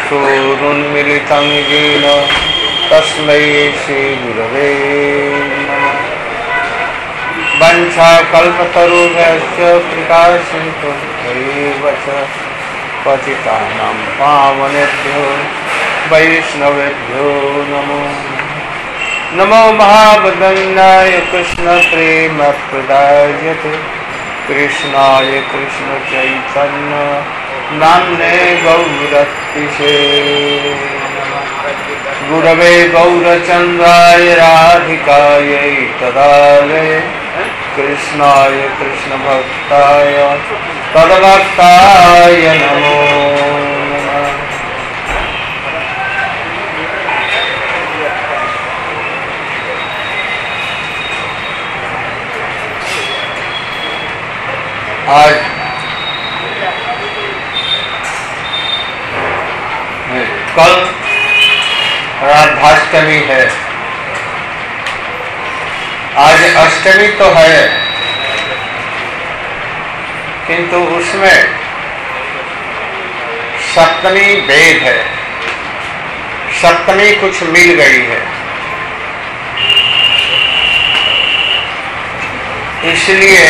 चक्षुरुन्मीलितं येन तस्मै श्रीगुरवे नमः। वंशाकल्पतरुभ्यश्च कृपासिन्धुभ्यैव च पतितानां पावनेभ्यो वैष्णवेभ्यो नमो नमो। महावदन्याय कृष्णप्रेमप्रदायते कृष्णाय कृष्णचैतन्य नाम्ने गौरतिसे गुरवे गौरचन्द्राय राधिकायै तदालये कृष्णाय कृष्णभक्ताय तद्भक्ताय नमो नमः। आज कल राधाष्टमी है। आज अष्टमी तो है, किंतु उसमें सप्तमी भेद है। सप्तमी कुछ मिल गई है, इसलिए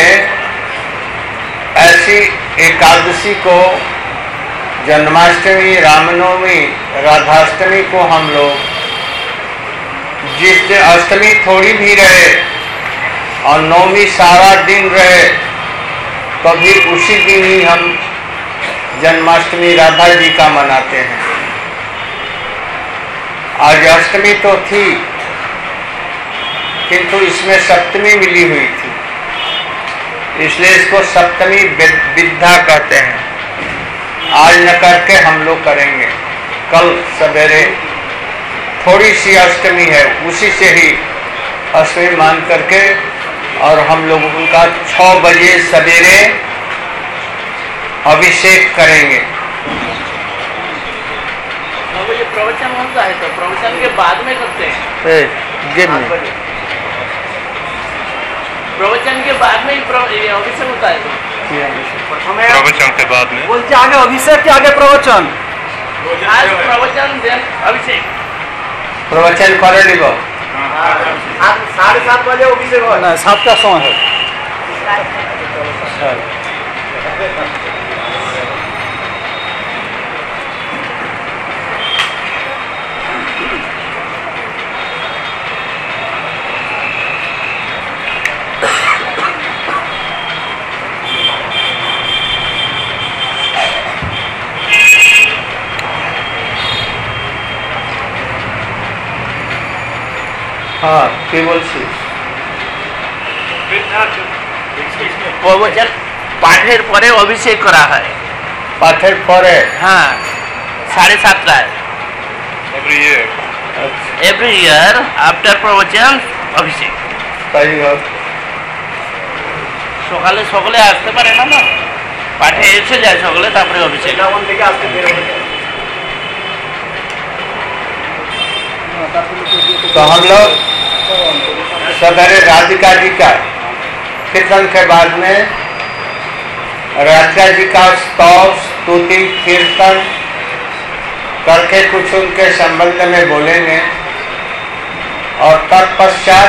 ऐसी एकादशी को, जन्माष्टमी, रामनवमी, राधाष्टमी को हम लोग जिस दिन अष्टमी थोड़ी भी रहे और नवमी सारा दिन रहे, कभी उसी दिन ही हम जन्माष्टमी राधा जी का मनाते हैं। आज अष्टमी तो थी, किंतु इसमें सप्तमी मिली हुई थी, इसलिए इसको सप्तमी विद्या कहते हैं। आज न करके हम लोग करेंगे, कल सवेरे थोड़ी सी अष्टमी है, उसी से ही अष्टमी मान करके और हम लोग उनका 6 बजे सवेरे अभिषेक करेंगे। ये प्रवचन होता है तो प्रवचन के बाद में करते हैं। प्रवचन के बाद में ही अभिषेक होता है तो प्रवचन के बाद में बोलते आगे अभिषेक के आगे प्रवचन। आज प्रवचन अभिषेक प्रवचन करे लिखो 7:30 बजे अभिषेक हो। 7 का समय है। हाँ, কি বলছিস? প্রবচন পাঠের পরে অভিষেক করা হয়। পাঠের পরে? হ্যাঁ, 7:30টায়। এভরি ইয়ার আফটার প্রবচন অভিষেক। তাই হোক। সকালে সকলে আসতে পারে না, না পাঠে এসে যায় সকলে, তারপরে অভিষেক। तो हम लोग सवेरे राधिका जी का कीर्तन के बाद में राधिका जी का स्तव, स्तुति, कीर्तन करके कुछ उनके संबंध में बोलेंगे और तत्पश्चात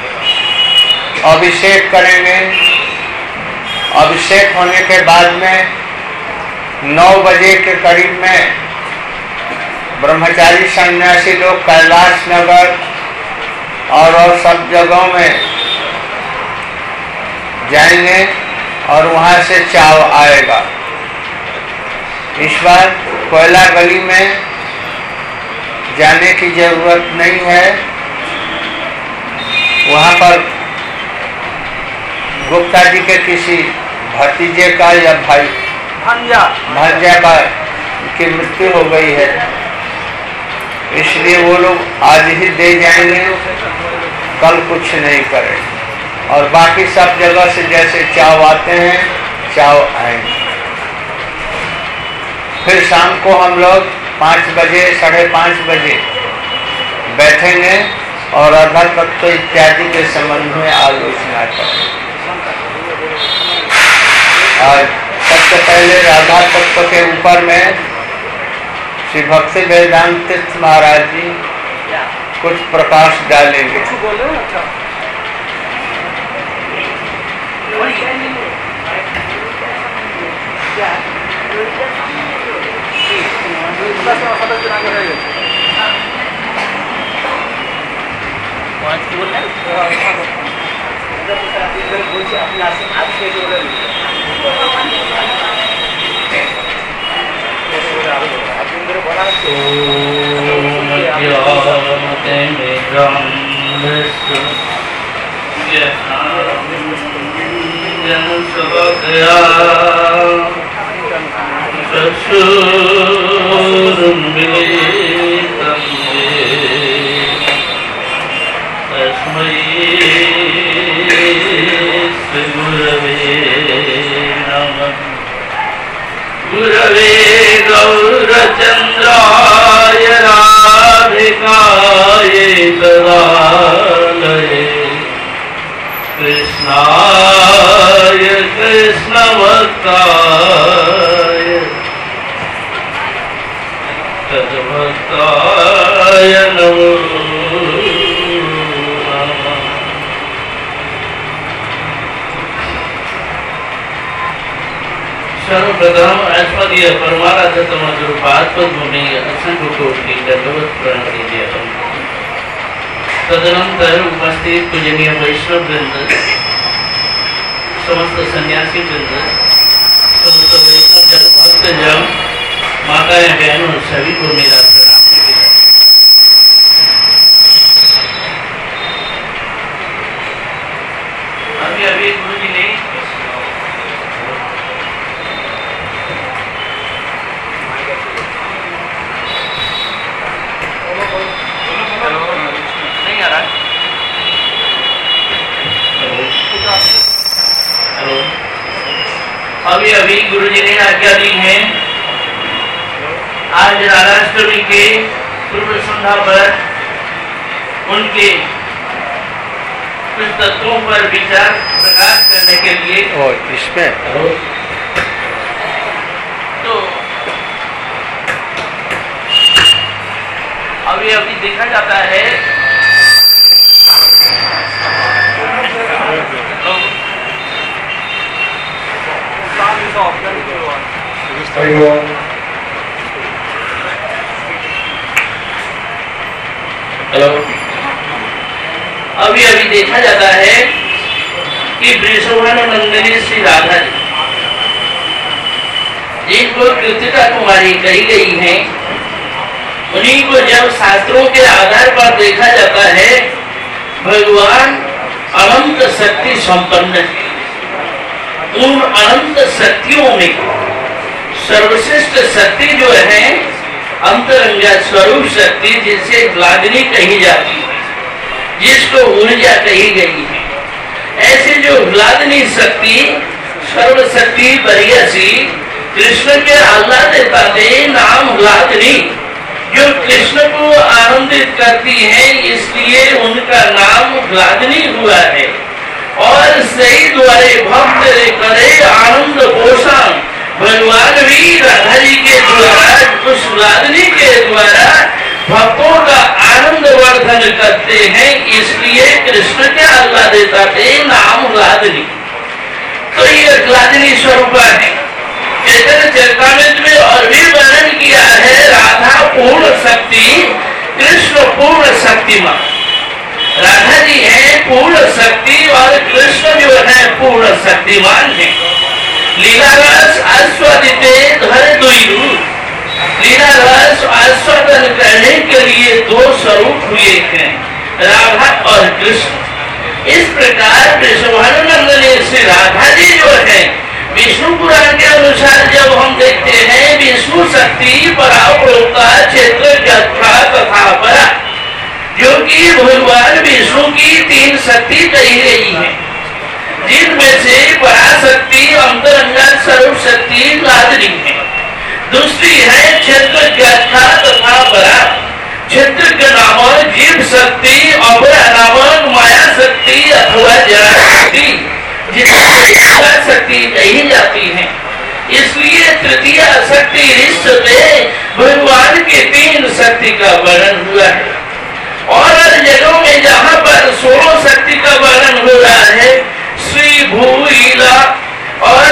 अभिषेक करेंगे। अभिषेक होने के बाद में 9 बजे के करीब में ब्रह्मचारी सन्यासी लोग कैलाश नगर और सब जगहों में जाएंगे और वहाँ से चाव आएगा। इस बार कोयला गली में जाने की जरूरत नहीं है। वहाँ पर गुप्ता जी के किसी भतीजे का या भाई भांजा का की मृत्यु हो गई है, इसलिए वो लोग आज ही दे जाएंगे, कल कुछ नहीं करें। और बाकी सब जगह से जैसे चाव आते हैं चाव आएंगे। फिर शाम को हम लोग 5 बजे 5:30 बजे बैठेंगे और आधार तत्व इत्यादि के संबंध में आलोचना करेंगे। और सबसे पहले राधा तत्व के ऊपर में श्री भक्ति वेदांत तीर्थ महाराज जी कुछ प्रकाश डालेंगे। गुरवे गौरचन्द्राय राधिकाय तदालये कृष्णाय कृष्णभक्ताय तद्भक्ताय नमो नमः। सर्वप्रथम आस्पदीय परमाराधतम पादपद्मि असंख्य कोटि दंडवत प्रणति देहम। तदनंतर उपस्थित पूजनीय वैष्णव वृंद, समस्त सन्यासी वृंद, समस्त वैष्णव जन, भक्त जन, माताएं बहनों सभी को मेरा प्रणाम। अभी अभी गुरु जी ने नहीं आ रहा। हेलो, अभी अभी गुरु जी ने आज्ञा दी है आज राधाष्टमी के पूर्व संध्या पर उनके कुछ तत्वों पर विचार प्रकाश करने के लिए और इसमें तो अभी देखा जाता है हेलो, अभी देखा जाता है कि वृषभानुनंदिनी श्री राधा जी जिनको कृतिका कुमारी कही गई है, उन्हीं को जब शास्त्रों के आधार पर देखा जाता है भगवान अनंत शक्ति संपन्न है। उन अनंत शक्तियों में सर्वश्रेष्ठ शक्ति जो है अंतरंगा स्वरूप शक्ति, जिसे ग्लादिनी कही जाती है, जिसको ऊर्जा कही गई है, ऐसे जो ग्लादिनी शक्ति सर्वशक्ति बरियासी कृष्ण के आह्लादिता दे नाम ग्लादिनी जो कृष्ण को आनंदित करती है, इसलिए उनका नाम ग्लादिनी हुआ है। और सही द्वारे भक्त करे आनंद पोषण, भगवान भी राधा जी के द्वारा उस ग्लादिनी के द्वारा भक्तों का आनंद वर्धन करते हैं, इसलिए कृष्ण के आह्लादिता दे नाम ग्लादिनी। तो ये ग्लादिनी स्वरूप है। चैतन्य चरितामृत में और भी वर्णन किया है राधा पूर्ण शक्ति, कृष्ण पूर्ण शक्तिमान। राधा जी है पूर्ण शक्ति और कृष्ण जो है पूर्ण शक्तिमान है। लीला रस आस्वादिते धर दुयु, लीला रस आस्वादन करने के लिए दो स्वरूप हुए हैं, राधा और कृष्ण। इस प्रकार वृषभानुनंदिनी श्री राधा जी जो है विष्णु पुराण के अनुसार जब हम देखते हैं विष्णु शक्ति परावृता क्षेत्र तथा परा, जो कि भगवान विष्णु की तीन शक्ति कही गई है, जिनमें से पराशक्ति अंतरंगा स्वरूप शक्ति ग्लादिनी है। दूसरी है क्षेत्र तथा परा, क्षेत्र नामक जीव शक्ति, अपरा नामक माया शक्ति अथवा जरा शक्ति, जिससे शक्ति कही जाती है। इसलिए तृतीय शक्ति रिश्ते भगवान रहा है। श्री भूला और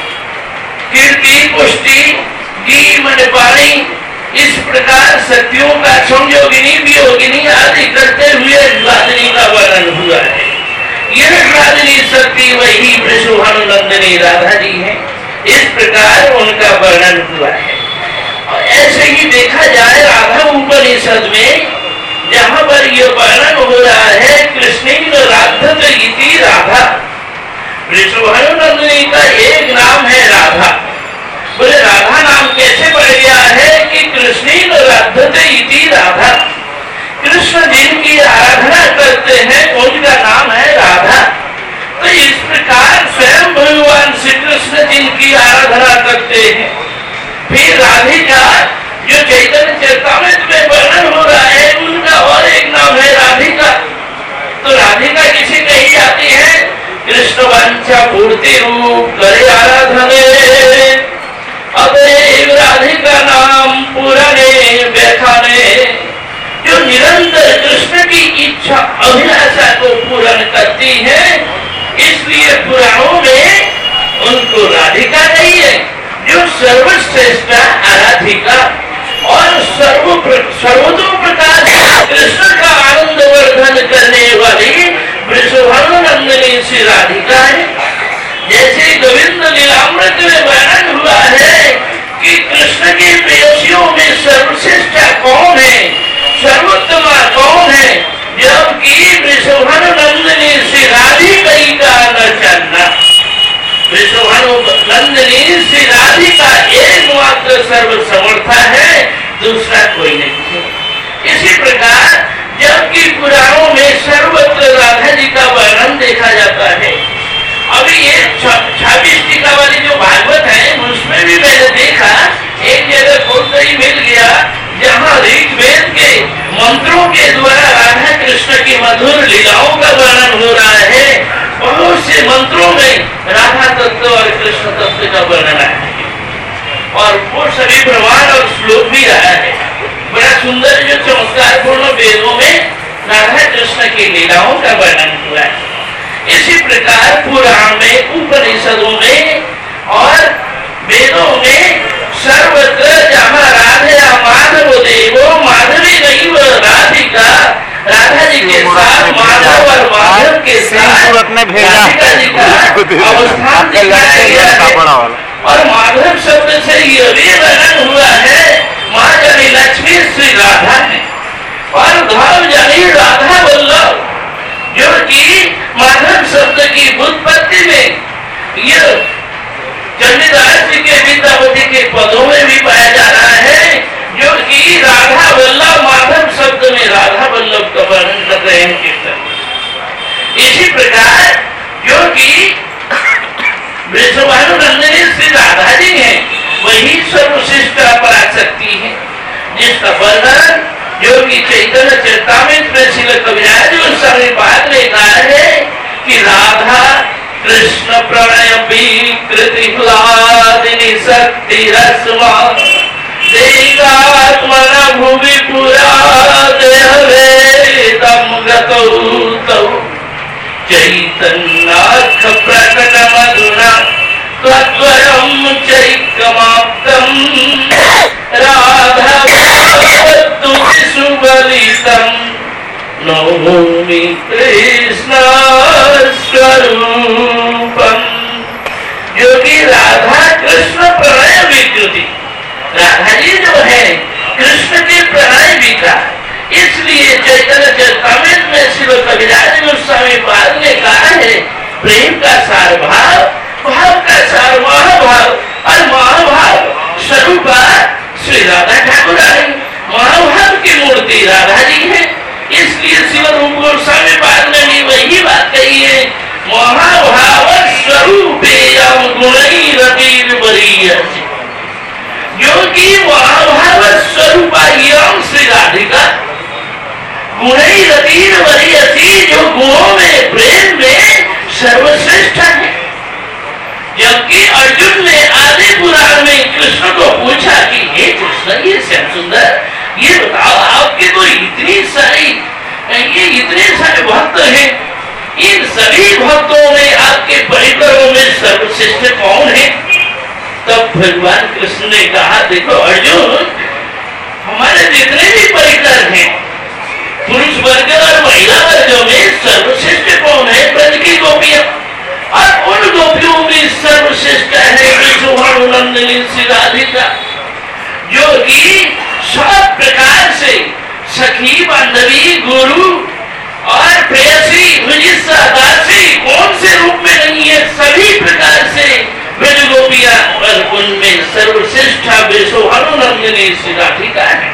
कीर्ति पुष्टि गी मंडपाणी, इस प्रकार शक्तियों का संयोगिनी वियोगिनी आदि करते हुए राधिनी का वर्णन हुआ है। यह राधिनी शक्ति वही वृषभानुनंदिनी राधा जी है। इस प्रकार उनका वर्णन हुआ है। और ऐसे ही देखा जाए राधा उपनिषद में, जहाँ पर यह वर्णन हो रहा है कृष्ण राधत इति राधा, वृषभानुनंदिनी का एक नाम है राधा। बोले राधा नाम कैसे पड़ गया है कि कृष्ण राधत इति राधा, कृष्ण जिनकी आराधना करते हैं उनका नाम है राधा। तो इस प्रकार स्वयं भगवान श्री कृष्ण जिनकी आराधना करते हैं। फिर राधिका जो चैतन्य चरितामृत में वर्णन हो रहा है, उनका और एक नाम है राधिका। तो राधिका किसे कही जाती है? कृष्ण वांछा पूर्ति रूप करे आराधने, अतएव राधिका नाम पुराने व्याख्याने, जो निरंतर कृष्ण की इच्छा अभिलाषा को पूर्ण करती है, इसलिए पुराणों में उनको राधिका कही है। जो सर्वश्रेष्ठ आराधिका और सर्वतो प्रकार कृष्ण का आनंद वर्धन करने वाली वृषभानुनंदिनी श्री राधिका है। जैसे गोविंद लीलामृत में वर्णन हुआ है कि कृष्ण के प्रेयसियों में सर्वश्रेष्ठ कौन है, सर्वोत्तम कौन है, जबकि वृषभानुनंदिनी श्री राधिका का न चलना। वृषभानुनंदिनी श्री राधिका एकमात्र सर्वसमर्था है, दूसरा कोई नहीं है। इसी प्रकार जबकि पुराणों में सर्वत्र राधा जी का वर्णन देखा जाता है। अभी ये 26 टीका वाली जो भागवत है, उसमें भी मैंने देखा एक जगह कोई मिल गया जहाँ ऋग्वेद के मंत्रों के द्वारा राधा कृष्ण की मधुर लीलाओं का वर्णन हो रहा है। बहुत से मंत्रों में राधा तत्व और कृष्ण तत्व का वर्णन है और वो सभी प्रमाण और श्लोक भी रहा है। बड़ा सुंदर जो चमत्कार पूर्ण वेदों में राधा कृष्ण की लीलाओं का वर्णन हुआ है। इसी प्रकार पुराण में, उपनिषदों में और वेदों में सर्वत्र जहाँ राधा माधव देवो माधवी नहीं वो राधिका, राधा जी के साथ माधव और माधव के साथ राधिका जी का अवस्थान दिखाया गया है। और माधव शब्द से यह भी वर्णन हुआ है माँ जनी लक्ष्मी श्री राधा है और धाम जनी राधा वल्लभ, जो कि माधव शब्द की उत्पत्ति में यह चंडीदास जी के विद्यापति के पदों में भी पाया जा रहा है, जो कि राधा वल्लभ, माधव शब्द में राधा वल्लभ का वर्णन कर रहे हैं कीर्तन। इसी प्रकार जो कि वृषभानुनंदिनी श्री राधा जी है, वही सर्वश्रेष्ठ पराशक्ति है, जिसका वर्णन जो कि चैतन्य चरितामृत में श्री कविराज गोस्वामी पाद ने कहा है कि राधा कृष्ण प्रणय विकृति ह्लादिनी शक्ति रस्मा देगात्मना भुवि पुरा देहवेदं गतौ तौ चैतन्यार्थ प्रकट मधुना त्वद्वयं चैकमाप्तं राधा सुबलितं नौमि कृष्ण स्वरूपम। जो कि राधा कृष्ण प्रणय विकृति, राधा जी जो है कृष्ण के प्रणय विकार, इसलिए चैतन्य चरितामृत में श्री कविराज गोस्वामी पाद ने कहा है प्रेम का सार भाव, भाव का सार महाभाव और महाभाव स्वरूप श्री राधा ठाकुर है। महाभाव की मूर्ति राधा जी है, इसलिए शिव रूप गोस्वामी पाद ने भी वही बात कही है महाभाव स्वरूपेयं गुणैरतिर्वरीयते, जो कि महाभाव स्वरूपायं श्री राधिका गुणैरतिर्वरीयते, जो गुणों में प्रेम में सर्वश्रेष्ठ है। जबकि अर्जुन ने आदि पुराण में कृष्ण को पूछा कि हे कृष्ण, ये श्याम सुंदर, ये बताओ आपके तो इतने सारे भक्त हैं, इन सभी भक्तों में आपके परिकरों में सर्वश्रेष्ठ कौन है? तब भगवान कृष्ण ने कहा, देखो अर्जुन, हमारे जितने भी परिकर हैं पुरुष वर्ग और महिला वर्गों में सर्वश्रेष्ठ कौन है? ब्रज की गोपियां। और उन गोपियों में सर्वश्रेष्ठ है नंदिनी श्री राधिका, जो कि सब प्रकार से सखी, बांधवी, गुरु और प्रेयसी, दासी कौन से रूप में नहीं है? सभी प्रकार से ब्रज गोपियां, और उनमें सर्वश्रेष्ठ नंदिनी श्री राधिका है।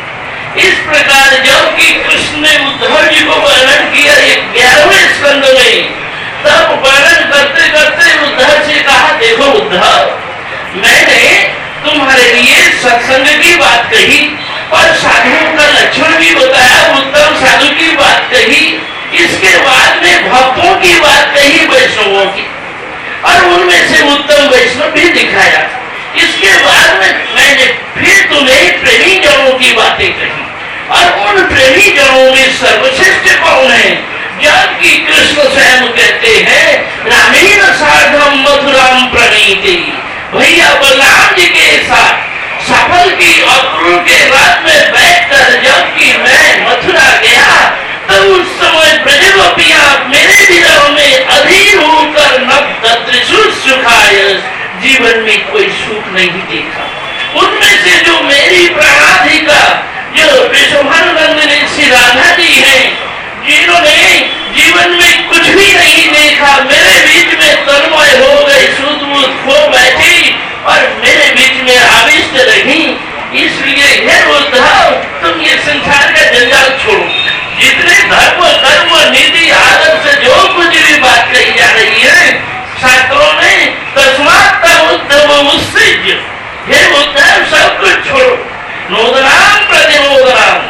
इस प्रकार जब कि कृष्ण ने उद्धव जी को वर्णन किया 11वें स्कंद में, तब वर्णन करते करते उद्धव से कहा, देखो उद्धव, मैंने तुम्हारे लिए सत्संग की बात कही और साधुओं का लक्षण भी बताया, उत्तम साधु की बात कही, इसके बाद में भक्तों की बात कही, वैष्णवों की, और उनमें से उत्तम वैष्णव भी दिखाया। इसके बाद में मैंने फिर तुम्हें प्रेमी जनों की बातें कही, और उन प्रेमी जनों में सर्वश्रेष्ठ कौन है? जबकि कृष्ण स्वयं कहते हैं, रामेण सार्धम मथुराम प्रणीति, भैया बलराम जी के साथ सफल की अक्रूर के रात में बैठकर जबकि मैं मथुरा गया, तब उस समय ब्रज गोपियां मेरे विरह में अधीर होकर नव सुखाय, जीवन में कोई सुख नहीं देखा। उनमें से जो मेरी प्राणाधिका, जो विश्वभानुनंदिनी श्री राधा जी हैं, जिन्होंने जीवन में कुछ भी नहीं देखा, मेरे बीच में तन्मय हो गई, सुध खो बैठी और मेरे बीच में आविष्ट रही। इसलिए हे उद्धव, तुम ये संसार का जंजाल छोड़ो। जितने धर्म, कर्म, नीति, आदर्श जो कुछ भी बात कही जा रही है शास्त्रों में, तस्मात् उद्धव उत्सृज्य, हे उद्धव सब कुछ छोड़ो। नोदनाम प्रतिनोदनाम,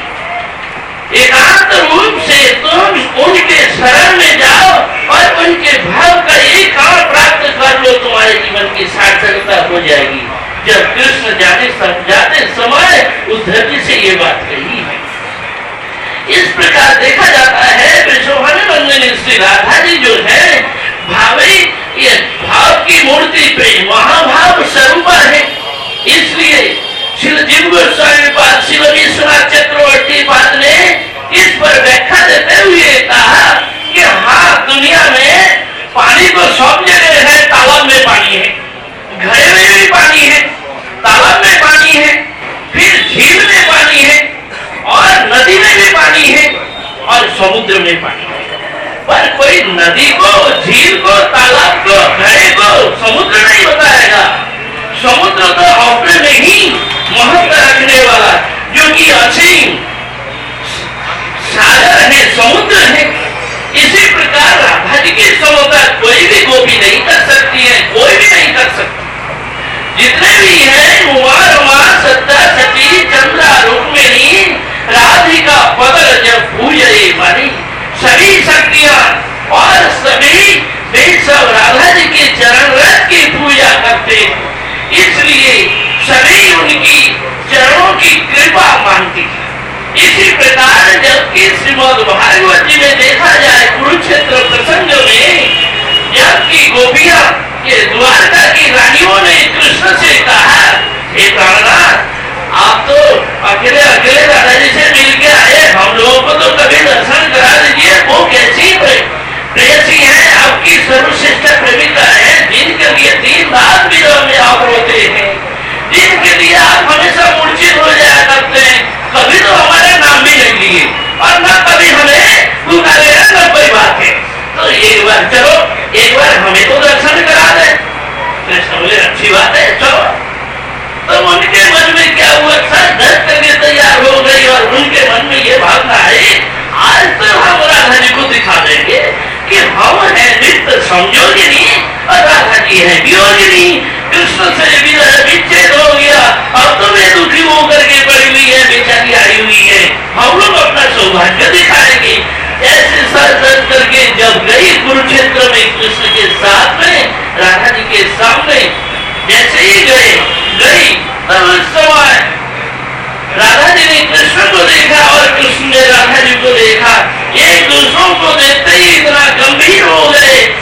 एकांत रूप से तुम उनके शरण में जाओ और उनके भाव का एक और प्राप्त कर लो, तुम्हारे जीवन की सार्थकता हो जाएगी। जब कृष्ण जाते समय उद्धव जी से ये बात कही है। इस प्रकार देखा जाता है विश्वभानुनंदिनी श्री राधा जी जो है भावी, ये भाव की मूर्ति प्रेम महाभाव स्वरूपा है। इसलिए श्री जीव गोस्वामी पाद, श्री विश्वनाथ चक्रवर्ती पाद ने इस पर व्याख्या देते हुए कहा कि हाँ, दुनिया में पानी तो सब जगह है, तालाब में पानी है, घड़े में भी पानी है, तालाब में पानी है, फिर झील में पानी है, और नदी में भी पानी है, और समुद्र में पानी है। पर कोई नदी को, झील को, तालाब को, घड़े को समुद्र नहीं बताएगा। समुद्र तो अपने में ही महत्व रखने वाला, जो कि असीम सागर है, समुद्र है। इसी प्रकार राधा जी की समता कोई भी गोपी नहीं कर सकती है, कोई भी नहीं कर सकती। जितने भी हैं उमा, रमा, सत्ता, सती, चंद्रा, रुक्मिणी, राधिका पद जब पूजे मानी, सभी शक्तियां और सभी वे सब राधा जी के चरण रथ की पूजा करते। इसलिए सभी उनकी चरणों की कृपा मानती है। इसी प्रकार जबकि श्रीमद् भागवत जी में देखा जाए कुरुक्षेत्र प्रसंग में, जबकि गोपियां के द्वारका की रानियों ने कृष्ण से कहा, हे प्राणनाथ, आप तो अकेले अकेले राधा जी से मिल के आए, हम लोगों को तो कभी दर्शन करा दीजिए। वो कैसी प्रेयसी है, आपकी सर्वश्रेष्ठ प्रेमिका है, जिनके लिए दिन रात विरह में आप रोते हैं, जिनके लिए आप हमेशा मूर्छित हो जाया करते हैं। कभी तो हमारे नाम भी नहीं लिए और न कभी हमें पुकारे, न कोई बात है। तो एक बार चलो, एक बार हमें तो दर्शन करा दे। कृष्ण बोले, अच्छी बात है, चलो। तो उनके मन में क्या हुआ, सर दर्द करके तैयार हो गई और उनके मन में ये भावना आई, आज तो हम राधा जी को दिखा देंगे कि हम है नित्य संयोगिनी और राधा जी है वियोगिनी। कृष्ण से विच्छेद हो गया, अब तो वे दुखी होकर के पड़ी हुई है, बेचारी आई हुई है, हम लोग अपना सौभाग्य दिखाएंगे। ऐसे सर दर्द करके जब गई कुरुक्षेत्र में कृष्ण के साथ में, राधा जी के सामने जैसे ही गई तब उस समय राधा जी ने कृष्ण को देखा और कृष्ण ने राधा जी को देखा। एक दूसरों को देखते ही इतना गंभीर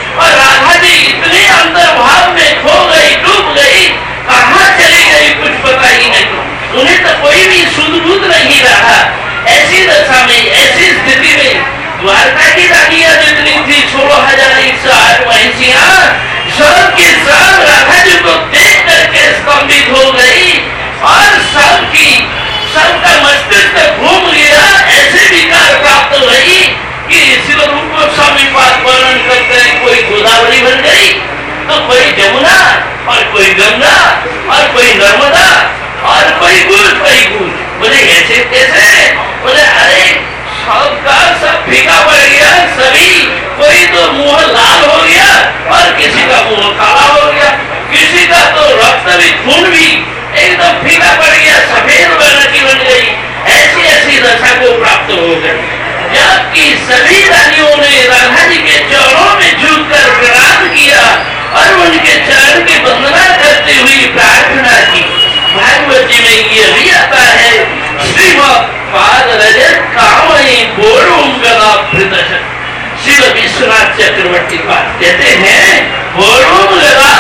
और राधा जी इतने अंतर्भाव में खो गई, डूब गई, कहाँ चली गई कुछ पता ही नहीं। उन्हें तो कोई भी सुध-बुध नहीं रहा। ऐसी दशा में, ऐसी स्थिति में द्वारका की रानियां जितनी थी 16,108 महिषियां, सब की सब राधा जी को देख करके स्तंभित हो गई और सबका मस्तिष्क घूम गया। ऐसे विकार प्राप्त हुई कि शिव रूप गोस्वामी पाद वर्णन करते हैं, कोई गोदावरी बन गई तो कोई जमुना और कोई गंगा और कोई नर्मदा और कोई गुल। बोले ऐसे कैसे? बोले अरे सबका सब फीका पड़ गया, सभी कोई तो मुंह लाल हो गया और किसी का मुंह काला हो गया, किसी का तो रक्त भी, खून भी एकदम फीका पड़ गया, सफेद वर्ण की बन गई। ऐसी दशा को प्राप्त हो गई। जबकि सभी रानियों ने राधा जी के चरणों में झुककर प्रणाम किया और उनके चरण की वंदना करते हुए प्रार्थना की। भागवत जी में ये भी आता है, श्रीमद् पाद रजत कामयी बोरुम गदाभृत। शिव विश्वनाथ चक्रवर्ती पाद कहते हैं, बोरुम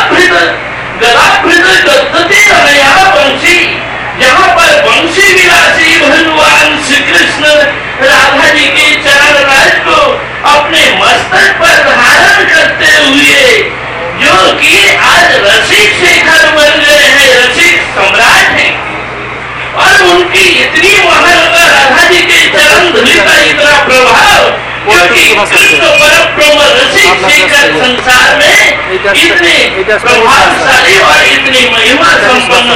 गदाभृत गद्गति अनया वंशी। जहाँ पर वंशी विलासी भगवान श्री कृष्ण राधा जी के चरण राज को अपने मस्तक पर धारण करते हुए, जो कि आज रसिक शेखर बन गए हैं, रसिक सम्राट हैं, और उनकी इतनी महानता राधा जी के चरण धुली का इतना प्रभाव, क्योंकि कृष्ण परब्रह्म रसिक शेखर संसार में इतने प्रभावशाली और इतनी महिमा संपन्न,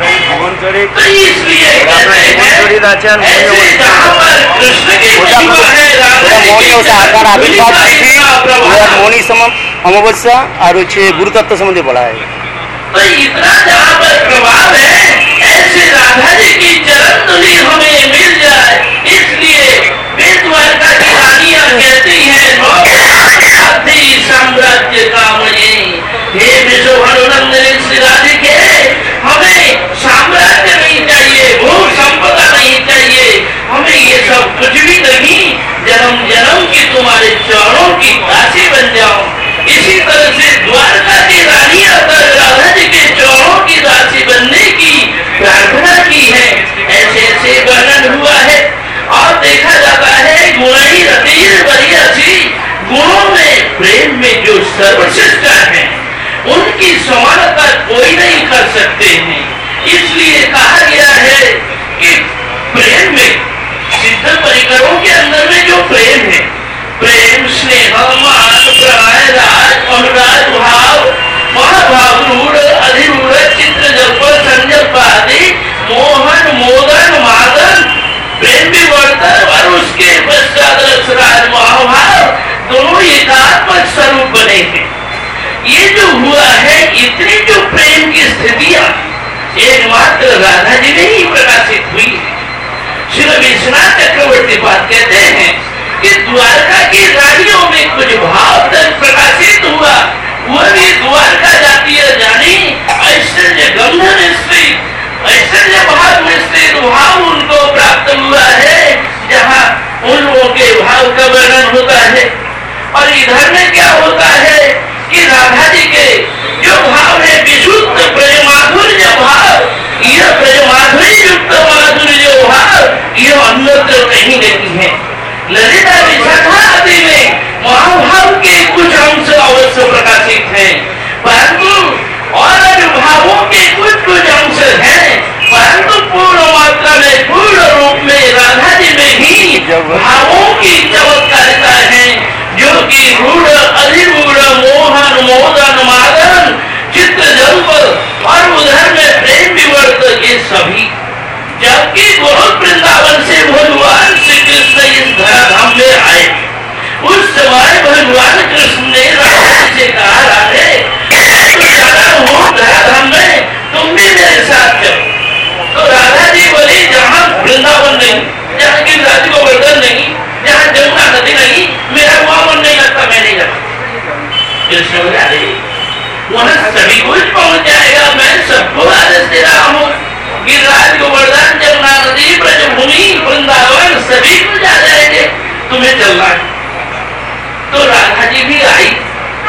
तो इसलिए कहते हैं ऐसे जहाँ पर कृष्ण की महिमा है, राधा जी के चरण धुली का इतना प्रभाव, अमावस्या और गुरुतत्व संबंधी बड़ा है। तो इतना जहाँ पर प्रभाव है, ऐसे राधा जी की चरण धुली हमें मिल जाए, इसलिए वे द्वारका की रानियां कहती हैं, साम्राज्य कामये, हे विश्वभानुनंदिनी श्री राधिके, हमें साम्राज्य नहीं चाहिए, भू संपदा नहीं चाहिए, हमें ये सब कुछ भी नहीं, जन्म जन्म की तुम्हारे चरणों की दासी बन जाओ। इसी तरह से द्वारका की रानियां राधा जी के चरणों की दासी बनने की प्रार्थना की है। ऐसे वर्णन हुआ है और देखा जाता है, गुणी रतीर बरियासी, गुणों में प्रेम में जो सर्वश्रेष्ठ है उनकी समानता कोई नहीं कर सकते हैं। इसलिए कहा गया है कि प्रेम में, सिद्ध परिकरों के अंदर में जो प्रेम है, प्रेम, स्नेह, मान, प्रणय, राज, अनुराग भाव, महाभाव, रूढ़, अधिरूढ़, चित्र, जल्प, संजल्प आदि, मोहन, मोदन, मादन, प्रेम विवर्तन और उसके पश्चात रसराज, महाभाव, दोनों एकात्मक स्वरूप बने हैं। ये जो हुआ है, इतनी जो प्रेम की स्थितियां एकमात्र राधा जी में ही प्रकाशित हुई है। श्री विश्वनाथ चक्रवर्ती पाद कहते हैं कि द्वारका की रानियों में कुछ भाव तक प्रकाशित हुआ, वह भी द्वारका जाती है जानी, ऐश्वर्य गंधन स्त्री, ऐश्वर्य भाव में स्थित भाव उनको प्राप्त हुआ है, जहाँ उन लोगों के भाव का वर्णन होता है। और इधर में क्या होता है कि राधा जी के जो भाव है विशुद्ध प्रेमाधुर्य भाव, यह प्रेमाधुर्य युक्त माधुर्य भाव, यह अन्यत्र कहीं नहीं है। ललिता विशाखा आदि में महाभाव के कुछ अंश अवश्य प्रकाशित हैं, परंतु और भावों के कुछ अंश हैं, परंतु पूर्ण मात्रा में, पूर्ण रूप में राधा जी में ही भावों की चमत्कारिता है, जो कि रूढ़, अधिरूढ़, मोहन, मोदन, मादन, चित्र, जल्प और उधर में प्रेम विवर्त, ये सभी। जबकि गोलोक वृंदावन से भगवान श्री कृष्ण इस धराधाम में आए, उस समय भगवान कृष्ण ने राधा से कहा, राधे धराधाम में तुम भी मेरे साथ चलो। तो राधा जी बोली, जहाँ वृंदावन नहीं, जहाँ गिरिराज गोवर्धन नहीं, जहाँ जमुना नदी नहीं, मेरा वहाँ मन नहीं लगता, मैं नहीं जाता। कृष्ण बोले, अरे वहाँ सभी कुछ पहुँच जाएगा, मैं सबको आदेश दे रहा हूँ, गिरिराज गोवर्धन, जमुना नदी, ब्रजभूमि, वृंदावन सभी कुछ आ जाएंगे, तुम्हें चलना है। तो राधा जी भी आई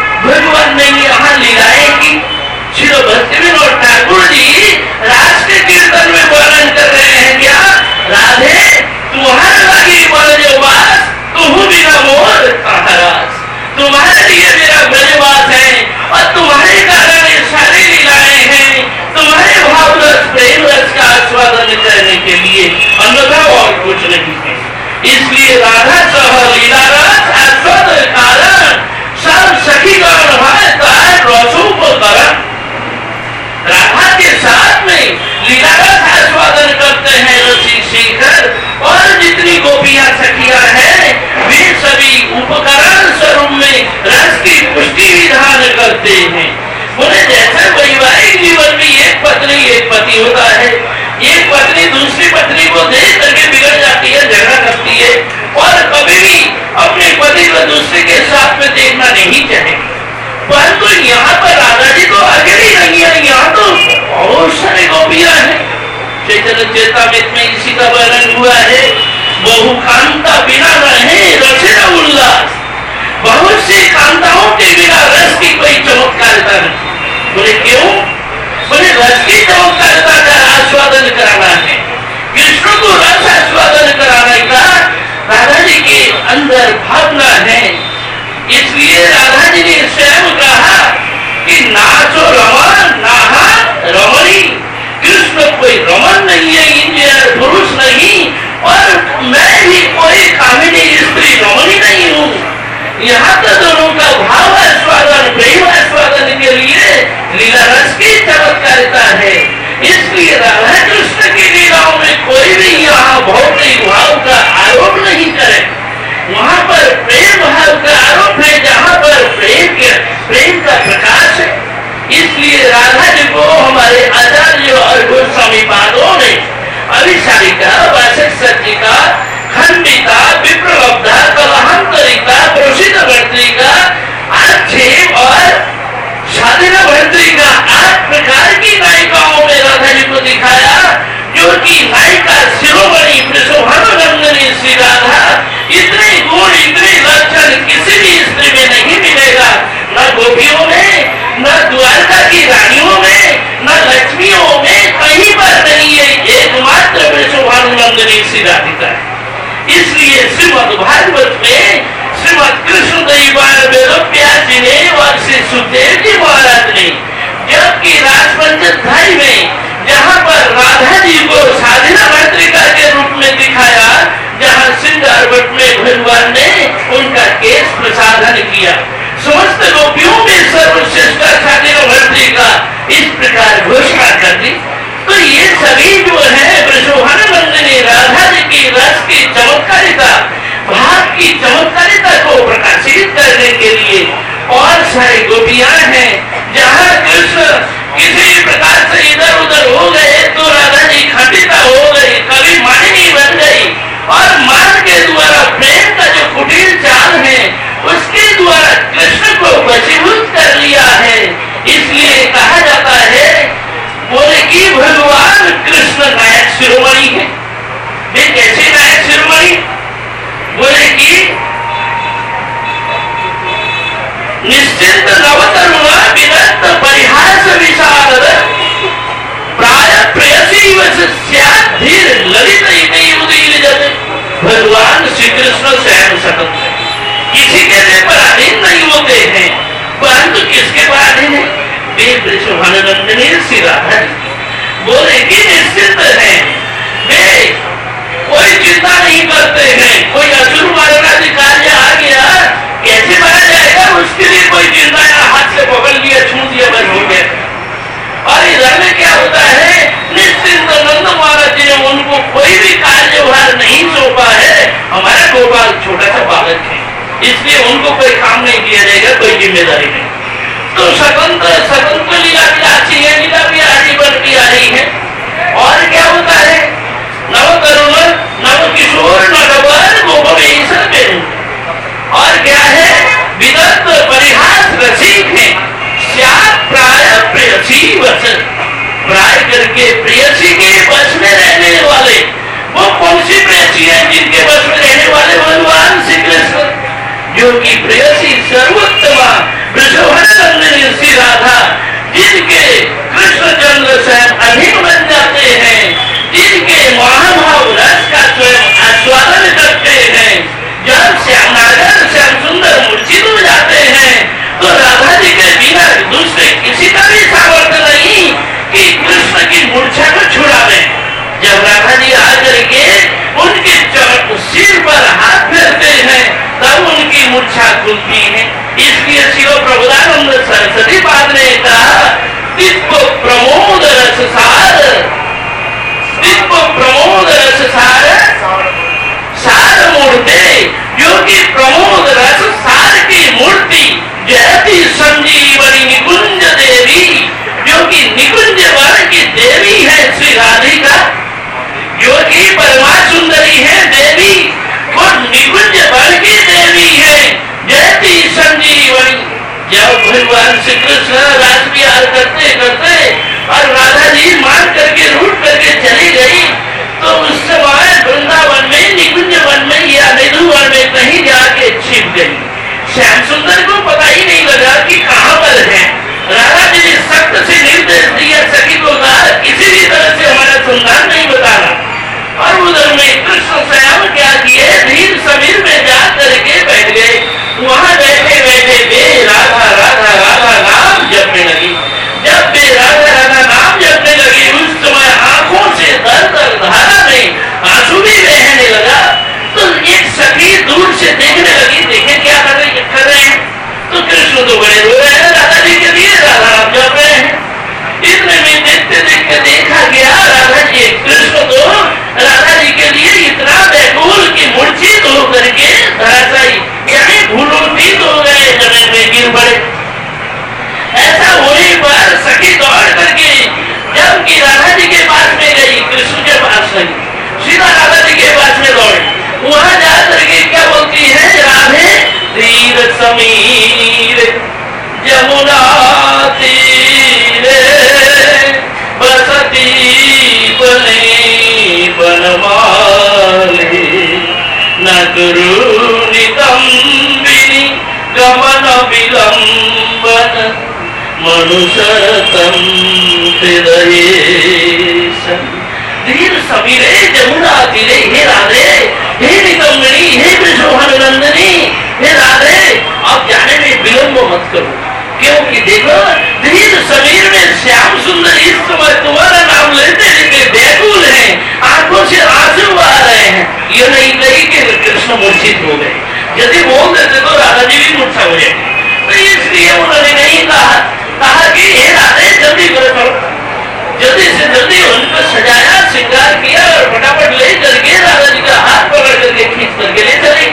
नहीं चाहेंगे। परंतु यहाँ पर राधा जी तो अकेली नहीं है, यहाँ तो बहुत सारे गोपियां हैं। चैतन्य चेतामृत में इसी का वर्णन हुआ है, बहु कांता बिना रहे रसे न उल्लास। बहुत सी कांताओं के बिना रस की कोई चमत्कारिता नहीं। बोले क्यों? बोले रस की चमत्कारिता का आस्वादन कराना है, कृष्ण को रस आस्वादन कराने का राधा जी के अंदर भावना है। इसलिए राधा जी ने स्वयं कहा कि नाचो रमन नाहा रमणी। कृष्ण कोई रमन नहीं है, इंजीनियर पुरुष नहीं, और मैं भी कोई कामिनी स्त्री रमणी नहीं हूँ। यहाँ तो दोनों का भाव आस्वादन, प्रेम आस्वादन के लिए लीला रस की चमत्कारिता है। इसलिए राधा कृष्ण की लीलाओं में कोई भी यहाँ भौतिक भाव का आरोप नहीं करे। वहाँ पर प्रेम भाव का आरोप है, जहाँ पर प्रेम का प्रकाश है। इसलिए राधा जी को हमारे आचार्य और गोस्वामी पादों ने अभिसारिका, वाचक सज्जिका, खंडिता, विप्रलब्धा, कलहांतरिका, प्रोषित भर्तृका, आक्षेप और साधना भर्तृका 8 प्रकार की नायिकाओं में राधा जी को दिखाया, जो कि नायिका शिरोमणि प्रशोभानुनंदिनी श्री राधा। इतने गुण, इतने लक्षण किसी भी स्त्री में नहीं मिलेगा, न गोपियों में, न द्वारका की रानियों में, न लक्ष्मियों में, कहीं पर नहीं है। एकमात्र प्रशोभानुनंदिनी श्री राधिका है। इसलिए श्रीमद् भागवत में श्रीमद् कृष्ण दैवान वेदव्यास जी ने और श्री सुखदेव जी महाराज ने जबकि राजपंचाध्याय में जहाँ पर राधा जी को साधना भर्तृका के रूप में दिखाया, जहाँ श्रृंगार भट्ट में भगवान ने उनका केश प्रसाधन किया, समस्त गोपियों में सर्वश्रेष्ठ साधना भर्तृका इस प्रकार घोषणा कर दी। तो ये सभी जो है प्रशोभानुनंदिनी राधा जी की रस की चमत्कारिता, भाव की चमत्कारिता को प्रकाशित करने के लिए और सारी गोपियां हैं। जहाँ कृष्ण किसी प्रकार से इधर उधर हो गए तो राधा जी खंडिता हो गई, कभी मानिनी बन गई, और मान के द्वारा प्रेम का जो कुटिल चाल है उसके द्वारा कृष्ण को वशीभूत कर लिया है। इसलिए कहा जाता है, बोले कि भगवान कृष्ण नायक शिरोमणि है। वे कैसे नायक शिरोमणि? बोले कि निश्चिंत नवतरुणा विदग्ध परिहास विषाद प्राय प्रेयसी वश्यात् धीर ललित इति उदीर जत। भगवान श्री कृष्ण स्वयं स्वतंत्र है, किसी के लिए पराधीन नहीं होते हैं। परंतु किसके पराधीन है? वे प्रशोभानुनंदिनी श्री राधा जी। बोले कि निश्चित है, वे कोई चिंता नहीं करते हैं। कोई असुर मारना कार्य आ गया, कैसे मारा जाएगा उसके लिए कोई चिंता या हाथ से पकड़ लिया, छू दिया, बस हो गया। और इधर में क्या होता है, निश्चिंत नंद महाराज जी ने उनको कोई भी कार्यभार नहीं सौंपा है। हमारा गोपाल छोटा सा बालक है, इसलिए उनको कोई काम नहीं दिया जाएगा, कोई जिम्मेदारी नहीं। तो स्वतंत्र लीला विलासी है, लीला विलासी बन के आ रही है। और क्या होता है, नव तरुण, नव किशोर, नववर गोपवेशन में। और क्या है, विदग्ध परिहास रसिक है, श्यात प्राय प्रेयसी वचन। प्राय करके प्रेयसी के वश में रहने वाले, वो कौन सी प्रेयसी है जिनके वश में रहने वाले? भगवान श्री कृष्ण, जो कि प्रेयसी सर्वोत्तमा प्रशोभानुनंदिनी श्री राधा, जिनके कृष्ण चंद्र स्वयं अधीन बन जाते हैं, जिनके महाभाव रस का स्वयं आस्वादन करते हैं। जब श्याम नागर श्याम सुंदर मूर्छित हो जाते हैं तो राधा जी के बिना दूसरे किसी का भी सामर्थ्य नहीं कि कृष्ण की मूर्छा को छुड़ा दें। जब राधा जी आकर के उनके सिर पर हाथ फेरते हैं तब उनकी मूर्छा खुलती है। इसलिए शिव प्रभुदानंद सरस्वती पाद ने जब भगवान श्री कृष्ण रास विहार करते करते और राधा जी मान करके रूठ करके चली गई, तो उस समय वृंदावन में, निकुंज वन में या निधु वन में कहीं जाके छिप गई। श्याम सुंदर को पता ही नहीं लगा कि कहाँ पर है। राधा जी ने सख्त से निर्देश दिया सखी को किसी भी तरह से हमारा संधान नहीं बताना। और उधर में कृष्ण श्याम क्या किए, धीर समीर में जा करके बैठ गए। वहां बैठे बैठे बे राधा राधा राधा नाम जपने लगी। जब बे राधा राधा नाम जपने लगी, उस समय आंखों से दर दर धारा में आंसू भी बहने लगा। तो एक सखी दूर से देखने लगी, देखे क्या कर रहे हैं। तो कृष्ण तो बड़े रो रहे हैं राधा जी के लिए, राधा नाम जप रहे हैं। इतने में देखते देखते देखा गया राधा जी, कृष्ण तो राधा जी के लिए इतना व्याकुल की मूर्छित होकर के धराशायी यानी भूलोन्वित हो गए, जमीन में गिर पड़े। ऐसा होने पर सखी दौड़ करके जब की राधा जी के पास में गई, कृष्ण के पास नहीं, सीधा राधा जी के पास में दौड़े। वहां जा करके क्या बोलती है, राधे धीर समीर यमुना तीरे बसती बने बनमाली न गुरु नितंबिनी गमन विलंबन मनुष्यतम हृदये धीर समीरे यमुना तीरे। हे राधे, हे नितंबिनी, हे विश्वभर नंदिनी, हे राधे आप जाने में विलंब मत करो, क्योंकि देखो धीर समीर में श्याम सुंदर इस समय तुम्हारा नाम लेते लेते व्याकुल है, आंखों से आंसू आ रहे हैं। ये नहीं कही कि कृष्ण मूर्छित हो गए, यदि बोल देते तो राधा जी भी मूर्छा हो जाती। तो इसलिए उन्होंने नहीं कहा कि हे राधे जल्दी करो, जल्दी से जल्दी उनको सजाया, श्रृंगार किया और फटाफट ले करके राधा जी का हाथ पकड़ करके खींच करके ले चले।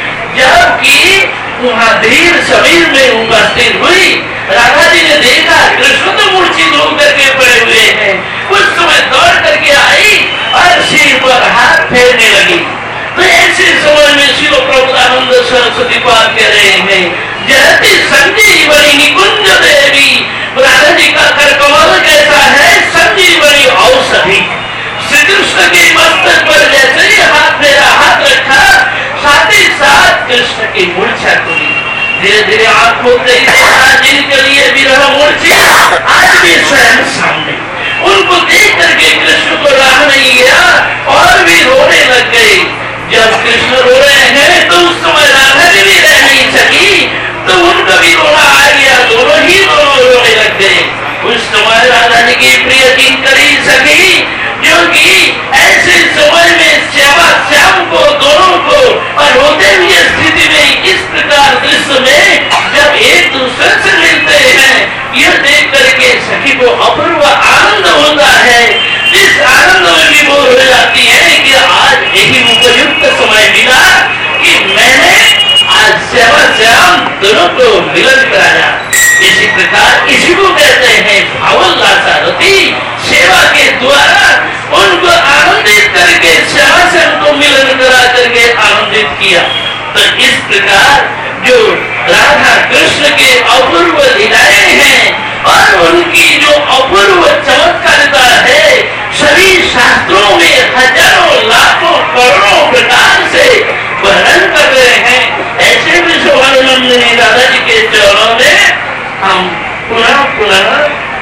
जबकि वहां धीर समीर में उपस्थित हुई राधा जी ने देखा कृष्ण तो मूर्छित होकर के पड़े हुए हैं। उस समय दौड़ करके आई और सिर पर हाथ फेरने लगी। तो ऐसे समय में शिव प्रभुदानंद सरस्वती पाद कह रहे हैं, जयति संजीवनी निकुंज देवी। राधा जी का कर कमल कैसा है, संजीवनी औषधि। श्री कृष्ण के मस्तक पर जैसे ही हाथ फेरा, हाथ रखा, साथ ही साथ कृष्ण की मूर्छा खुली। धीरे धीरे आंख खोल गई, जिनके लिए विरह मूर्छित आज भी स्वयं सामने। उनको देख करके कृष्ण को रहा नहीं गया और भी रोने लग गए। जब कृष्ण रो रहे हैं तो उस समय राधा जी भी रह नहीं सकी, तो उनका भी रोना आ गया, दोनों रोने लग गए। उस समय राधा जी की प्रिय किंकरी सखी, जो कि ऐसे समय में श्याम को, दोनों को और होते हुए स्थिति में इस प्रकार दृश्य में जब एक दूसरे से मिलते हैं, यह देख करके सखी को अपूर्व आनंद होता है। इस आनंद में भी वो हो जाती है कि आज यही उपयुक्त समय मिला कि मैंने आज श्याम दोनों को मिलन कराया। इसी प्रकार इसी को कहते हैं भावोल्लासारती। सेवा के द्वारा उनको आनंदित करके श्याम से उनको मिलन करा करके आनंदित किया। तो इस प्रकार जो राधा कृष्ण के अपूर्व लीलाएं हैं और उनकी जो अपूर्व चमत्कारिता है, सभी शास्त्रों में हजारों लाखों करोड़ों प्रकार से वर्णन कर रहे हैं। ऐसे भी शोभानंदिनी राधा जी के चरणों में हम पुनः पुनः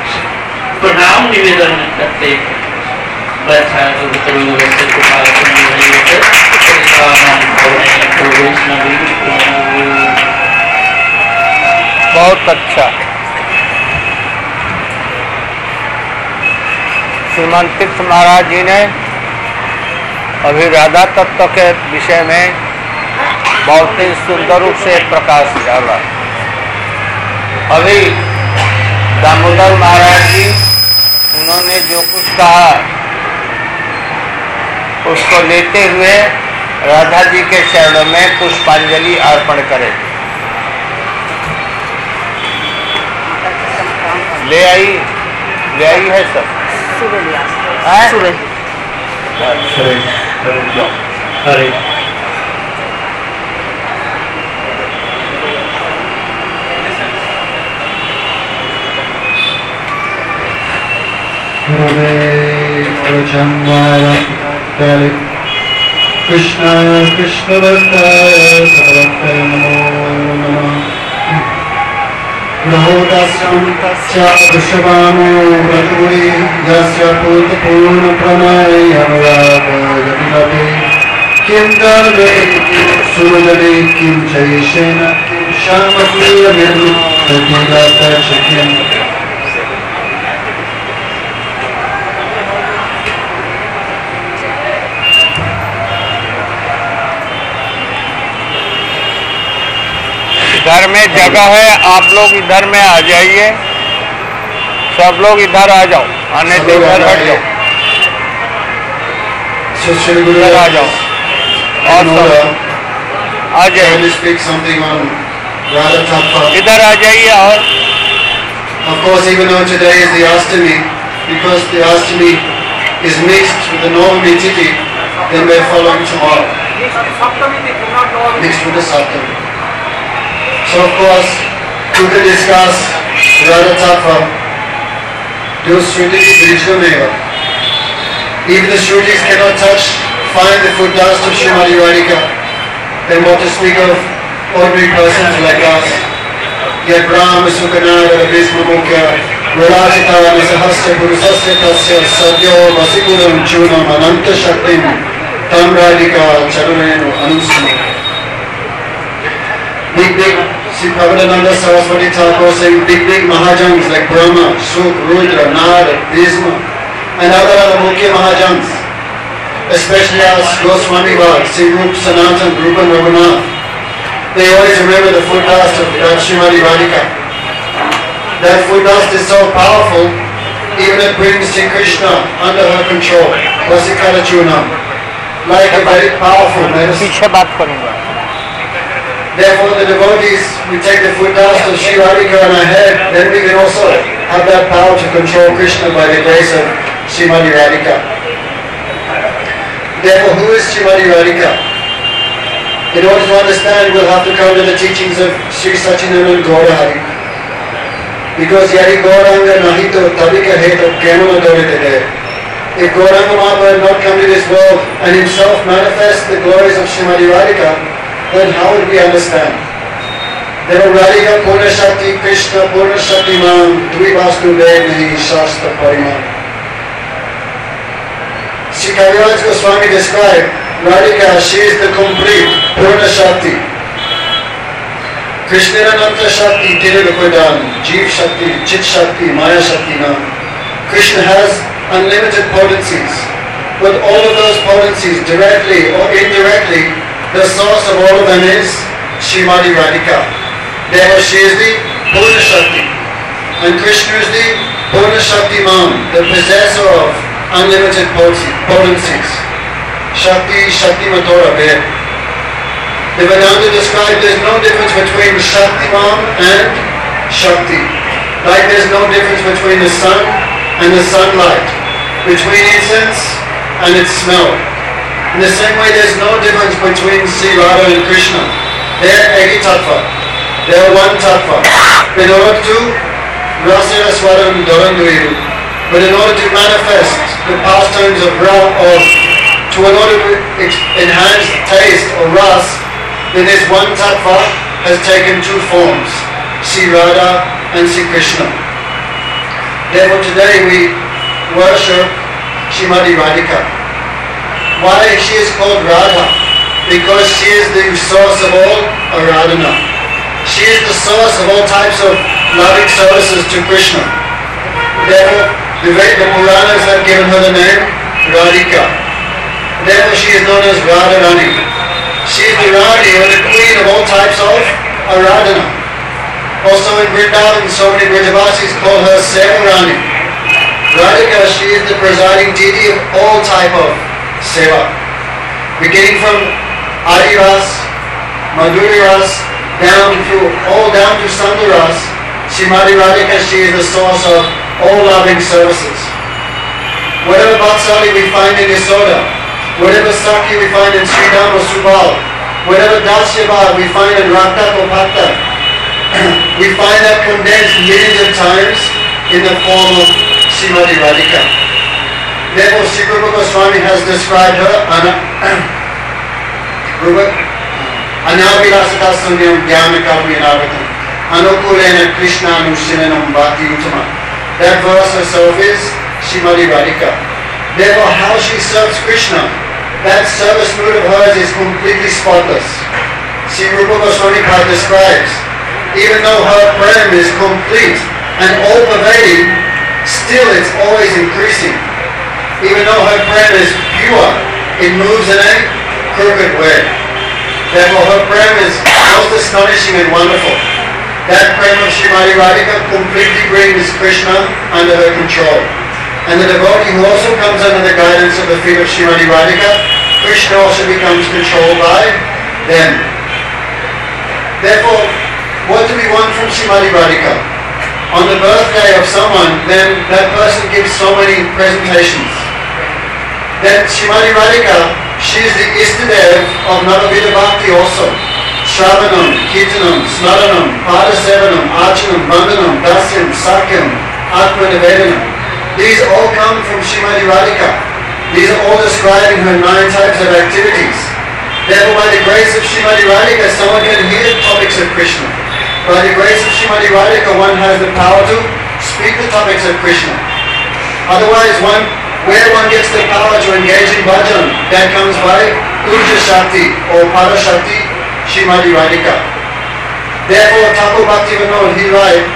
प्रणाम निवेदन करते हैं। बहुत अच्छा। श्रीमान तीर्थ महाराज जी ने अभी राधा तत्व के विषय में बहुत ही सुंदर रूप से प्रकाश डाला। अभी दामोदर महाराज जी उन्होंने जो कुछ कहा उसको लेते हुए राधा जी के चरणों में पुष्पांजलि अर्पण करें। ले आई है सब सुबह। हरे Chaitanya Krishna Krishna Bhaktaya Sarvakaya Namo Namah Rahodasyam Tasya Vrishabhanu Raturi Yasya Puta Purna Pranaya Anuradha Yavilati Kim Darve Surajane Kim Chayishena Kim Shamapriya Virnu Tatilata Shakyam घर में जगह है, आप लोग इधर में आ जाइए, सब लोग इधर आ जाओ, आने से इधर हट जाओ, इधर आ जाओ और सब आ जाइए, इधर आ जाइए। और of course, even though today is the Ashtami, because the Ashtami is mixed with the Navami Tithi, then we are following tomorrow, mixed with the Saptami. So of course, to discuss Radha Tattva, do Shruti Drijgameva. Even the Shrutis cannot find the foot dust of Srimati Radhika, then what to speak of ordinary persons like us. Yet Brahma Sukhanara Abhisma Mukhya Virajita Nisahasya Purusasya Tasya Sadhyo Vasikulam Chunam Ananta Shaktim Tam Radhika Charunenu Anusma. Big Sri Prabhupada Saraswati Thakur saying big Mahajans like Brahma, Suk, Rudra, Narada, Bhisma and other Mukhya Mahajans, especially as Goswami Bhag, Sri Rup Sanatan, Rupan Raghunath. They always remember the foot dust of Srimati Radhika. That foot dust is so powerful, even it brings Sri Krishna under her control. Vasikara Chunam, like a very powerful medicine. Therefore the devotees, we take the foot dust of Sri Radhika on our head, then we can also have that power to control Krishna by the grace of Srimati Radhika. Therefore, who is Srimati Radhika? In order to understand, we'll have to come to the teachings of Sri Sachinananda Gaurahari. Because Yari Gauranga Nahito Tabika Heta Kemana Dorite. If Gauranga Mahaprabhu had not come to this world and himself manifest the glories of Srimati Radhika, then how would we understand? Therefore Radhika Purna Shakti Krishna Purna Shakti Man Dvivastu Vednahi Shastra Pariman. Sri Kaviraj Goswami described Radhika, she is the complete Purna Shakti. Krishna Ananta Shakti Tiragapadan, Jeev Shakti, Chit Shakti, Maya Shakti Nam. Krishna has unlimited potencies, but all of those potencies, directly or indirectly, the source of all of them is Srimati Radhika. Therefore she is the Purna Shakti. And Krishna is the Purna Shakti Man, the possessor of unlimited potencies. Shakti, Shakti Matora Ved. The Vedanta describes there is no difference between Shaktiman and Shakti. Like there is no difference between the sun and the sunlight, between incense and its smell. In the same way, there is no difference between Sri Radha and Krishna. They are Eki Tattva. They are one Tattva. In order to Rasya Swaram Dharanduiru, but in order to manifest the pastimes of in order to enhance taste or ras, then this one Tattva has taken two forms, Sri Radha and Sri Krishna. Therefore today we worship Srimati Radhika. Why she is called Radha? Because she is the source of all Aradhana. She is the source of all types of loving services to Krishna. Therefore, the Puranas have given her the name Radhika. Therefore, she is known as Radharani. She is the Rani, or the queen of all types of Aradhana. Also in Vrindavan, so many Vrajavasis call her Sevarani. Radhika, she is the presiding deity of all type of Seva. Beginning from Adi Ras, Madhuri Ras, down to Sandhu Ras, Srimati Radhika, she is the source of all loving services. Whatever Vatsali we find in Yasoda, whatever Sakhi we find in Sridham or Subal, whatever Dasyabha we find in Rakta or Bhakta, we find that condensed millions of times in the form of Srimati Radhika. Therefore, Sri Rupa Goswami has described her Anyavilasata Sunyam Jnana Kalpinavatam Anukulena Krishna Anushinanam Bhakti Uttama. That verse herself is Srimati Radhika. Therefore, how she serves Krishna, that service mood of hers is completely spotless. Sri Rupa Goswami describes, even though her prem is complete and all-pervading, still it's always increasing. Even though her prem is pure, it moves in a crooked way. Therefore, her prem is most astonishing and wonderful. That prem of Srimati Radhika completely brings Krishna under her control. And the devotee who also comes under the guidance of the feet of Srimati Radhika, Krishna also becomes controlled by them. Therefore, what do we want from Srimati Radhika? On the birthday of someone, then that person gives so many presentations. Then Srimati Radhika, she is the Istadev of Navavida Bhakti also. Shravanam, Kirtanam, Smaranam, Padasevanam, Archanam, Vandanam, Dasyam, Sakyam, Atma Nivedanam. These all come from Srimati Radhika. These are all describing her 9 types of activities. Therefore, by the grace of Srimati Radhika, someone can hear topics of Krishna. By the grace of Srimati Radhika, one has the power to speak the topics of Krishna. Otherwise, where one gets the power to engage in bhajan, that comes by Urja Shakti or Para Shakti, Srimati Radhika. Therefore, Thakur Bhaktivinoda, he writes,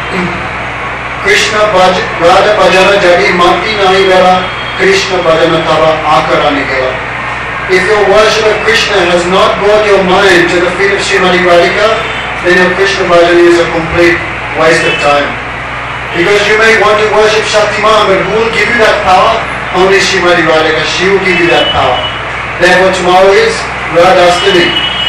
Krishna Radha Bhajana Jadi Mati Nahi Vela Krishna Bhajana Tava Akarani Gela. If your worship of Krishna has not brought your mind to the feet of Srimati Radhika, then your Krishna bhajan is a complete waste of time. Because you may want to worship Shaktiman, but who will give you that power? Only Srimati Radhika, she will give you that power. Therefore tomorrow is Radhastami.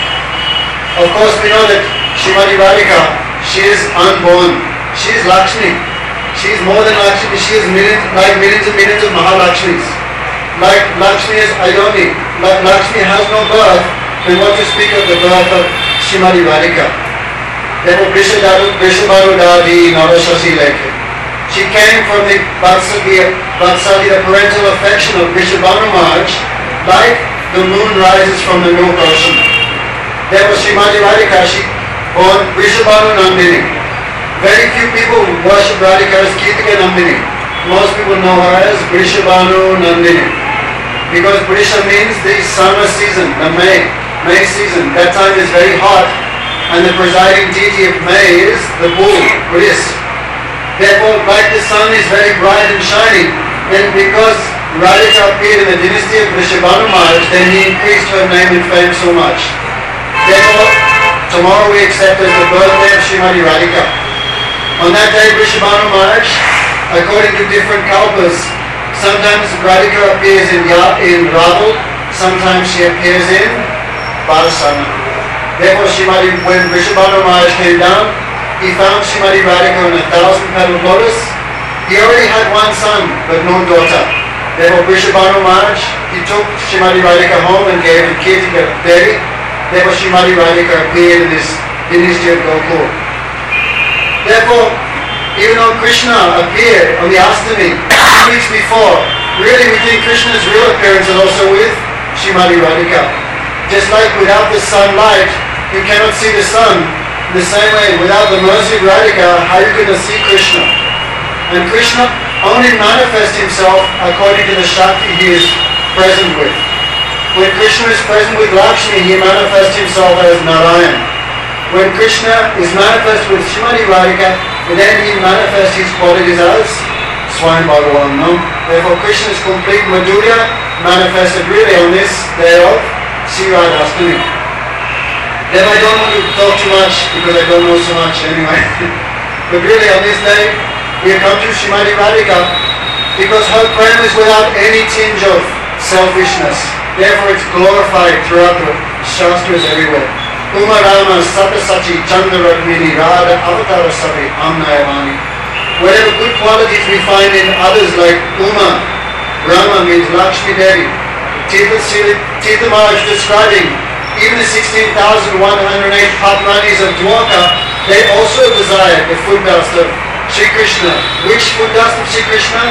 Of course we know that Srimati Radhika, she is unborn. She is Lakshmi. She is more than Lakshmi. She is millions and millions of Mahalakshmis. Like Lakshmi is Ayoni. Like Lakshmi has no birth, then what to speak of the birth of Srimati Radhika. Therefore Vrishabharu Dadi Navashasi Lekhe. She came from the Vatsali, the parental affection of Vrishabhanu Maharaj, like the moon rises from the milk ocean. Therefore Srimati Radhika, she born Vrishabhanu Nandini. Very few people worship Radhika as Kirtika Nandini. Most people know her as Vrishabhanu Nandini. Because Vrisha means the summer season, the May season. That time is very hot, and the presiding deity of May is the bull, Vris. Therefore, like the sun is very bright and shining, then because Radhika appeared in the dynasty of Vrishabhanu Maharaj, then he increased her name and fame so much. Therefore, tomorrow we accept as the birthday of Srimati Radhika. On that day, Vrishabhanu Maharaj, according to different kalpas, sometimes Radhika appears in Radha, sometimes she appears in Parasana. Therefore, when Vrishabhanu Maharaj came down, he found Srimati Radhika on 1,000-petaled lotus. He already had one son, but no daughter. Therefore, Vrishabhanu Maharaj, he took Srimati Radhika home and gave him Kirtika Devi. Therefore, Srimati Radhika appeared in this dynasty of Gokul. Therefore, even though Krishna appeared on the Astami 2 weeks before, really we think Krishna's real appearance is also with Srimati Radhika. Just like without the sunlight, you cannot see the sun. In the same way, without the mercy of Radhika, how are you going to see Krishna? And Krishna only manifests himself according to the Shakti he is present with. When Krishna is present with Lakshmi, he manifests himself as Narayan. When Krishna is manifest with Srimati Radhika, then he manifests his qualities as Swayam Bhagavan. No? Therefore, Krishna's complete Madhurya manifested really on this day of Sri Radhastami. Then I don't want to talk too much because I don't know so much anyway. But really on this day, we have come to Srimati Radhika because her prem is without any tinge of selfishness. Therefore it's glorified throughout the Shastras everywhere. Uma Rama Sata Sachi Chanda Ragmini Radha Avatara Sabi Amnayavani. Whatever good qualities we find in others like Uma, Rama means Lakshmi Devi. Tirtha Maharaj describing even the 16,108 Padmanis of Dwarka, they also desired the foot dust of Sri Krishna. Which foot dust of Sri Krishna?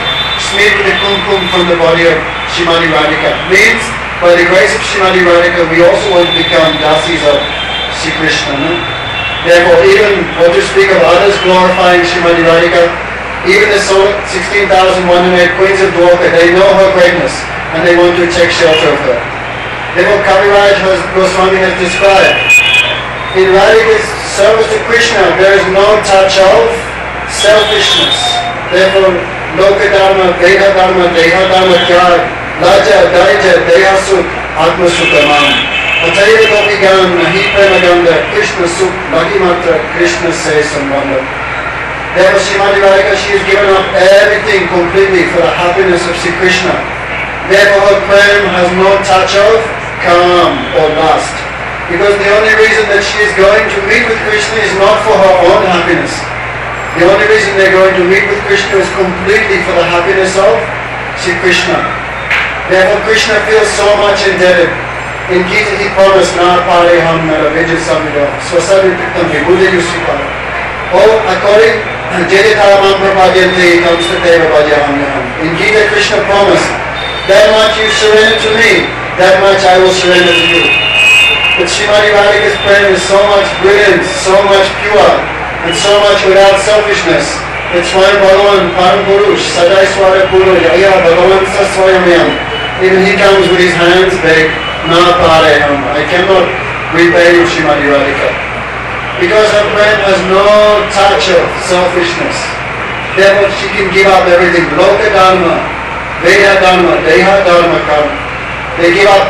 smeared with the kumkum from the body of Srimati Radhika. Means, by the grace of Srimati Radhika, we also want to become dasis of Sri Krishna. No? Therefore, even what to speak of others glorifying Srimati Radhika, even the 16,108 queens of Dwarka, they know her greatness and they want to take shelter of her. Therefore, Kaviraj Goswami has described, in Radhika's service to Krishna, there is no touch of selfishness. Therefore, Loka Dharma, Deha Dharma, Tyag, Laja, Daija, Deha Sukh, Atma Sukhamam. Atayva Gopigan, Nahi Premaganda, Krishna Sukh, Lagi Matra, Krishna Se Sambandha. Therefore, Srimati Radhika, she has given up everything completely for the happiness of Sri Krishna. Therefore, her prem has no touch of calm or lust. Because the only reason that she is going to meet with Krishna is not for her own happiness. The only reason they are going to meet with Krishna is completely for the happiness of Sri Krishna. Therefore, Krishna feels so much indebted. In Gita, he promised, Na pare ham nara vijay samida, swasari tiktam vibhude yusipara. Oh, according to Jayataramam Prapadyanti, Kamstateva Vajaham. In Gita, Krishna promised, that much you surrender to me, that much I will surrender to you. But Srimati Radhika's prema is so much brilliant, so much pure, and so much without selfishness. That Swayam Bhagavan, Param Purush, Sadai Swara Puru, Yaya Bhagavan Saswayamyam. Even he comes with his hands big, Na Pareham. I cannot repay you, Srimati Radhika. Because her prema has no touch of selfishness. Therefore she can give up everything. Loka Dharma, Veda Dharma, Deha Dharma Karma. They give up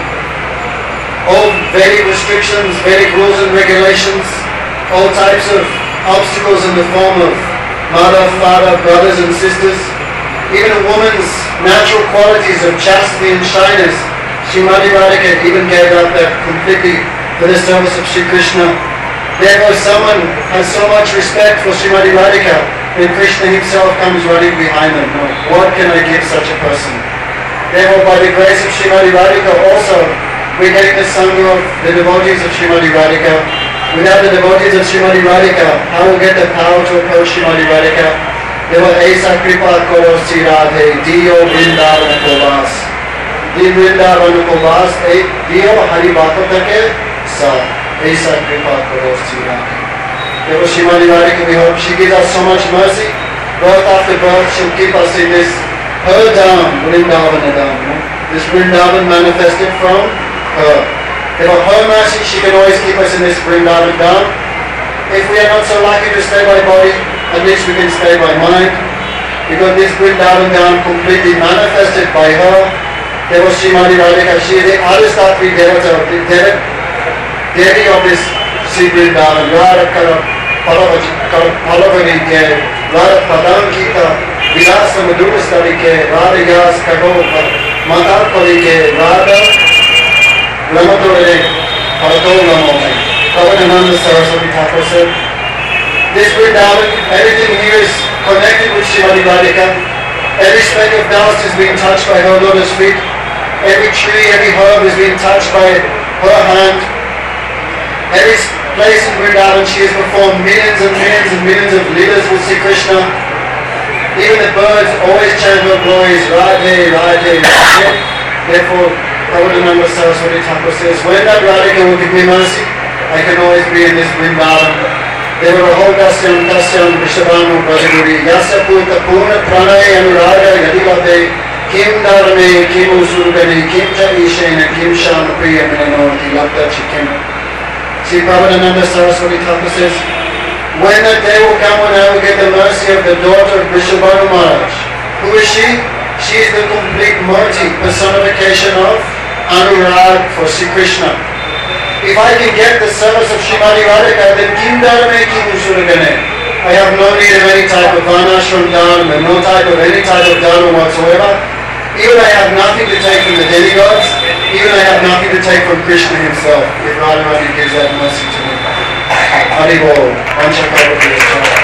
all Vedic restrictions, Vedic rules and regulations, all types of obstacles in the form of mother, father, brothers and sisters. Even a woman's natural qualities of chastity and shyness, Srimati Radhika even gave up that completely for the service of Sri Krishna. Therefore someone has so much respect for Srimati Radhika, and Krishna himself comes running behind them. No, what can I give such a person? Therefore, by the grace of Srimati Radhika also, we take the sangha of the devotees of Srimati Radhika. Without the devotees of Srimati Radhika, how will get the power to approach Srimati Radhika? Therefore, Aisa Kripa Koro Si Radhe, Diyo Vrindavana Kovas. Di Vrindavana Kovas, Diyo Hari Bhatotake Sa. Aisa Kripa Koro Si Radhe. Therefore, Srimati Radhika, we hope she gives us so much mercy. Birth after birth, she'll keep us in this her Dham, Vrindavana Dham. This Vrindavan manifested from her. Therefore, her mercy, she can always keep us in this Vrindavan Dham. If we are not so lucky to stay by body, at least we can stay by mind. Because this Vrindavan Dham completely manifested by her. Therefore, Srimati Radhika, she is the Adhistatri Devata, the Devi of this Sri Vrindavan. Radha Palavani Ke, Radha Padam Kita, Vilasa Madhura Starike, Radha Yas Kago, Matar Parike, Radha Lamadore, Parato Lamome. Kavanananda Saraswati Thakur said, this Vrindavan, everything here is connected with Srimati Radhika. Every speck of dust is being touched by her lotus feet. Every tree, every herb is being touched by her hand. Every place in Vrindavan, she has performed millions and millions and millions of leelas with Sri Krishna. Even the birds always chant her glories, Radhe, Radhe, Radhe. Therefore, Prabhupada Saraswati Thakur says, when that Radhika will give me mercy, I can always be in this Vrindavan. They were all Dasyam, Dasyam, Vishabhanu, Brajaguri, Yasya Puta, Purna, Pranay, Anuraga, Yadivate, Kim Dharame, Kim Usurgani, Kim Cha Ishena, Kim Shama Priya, Minanoti, Lapta Chikim. See, Prabhupada Saraswati Thakur says, when that day will come when I will get the mercy of the daughter of Vrishabhanu Maharaj. Who is she? She is the complete Murti, personification of Anurag for Sri Krishna. If I can get the service of Srimati Radhika, then Kim Dharame, Kim Usuragane. I have no need of any type of Varnashram dharma, no type of any type of dharma whatsoever. Even I have nothing to take from the demigods, even I have nothing to take from Krishna himself, if Radharani gives that mercy to me. Haribol, Vancha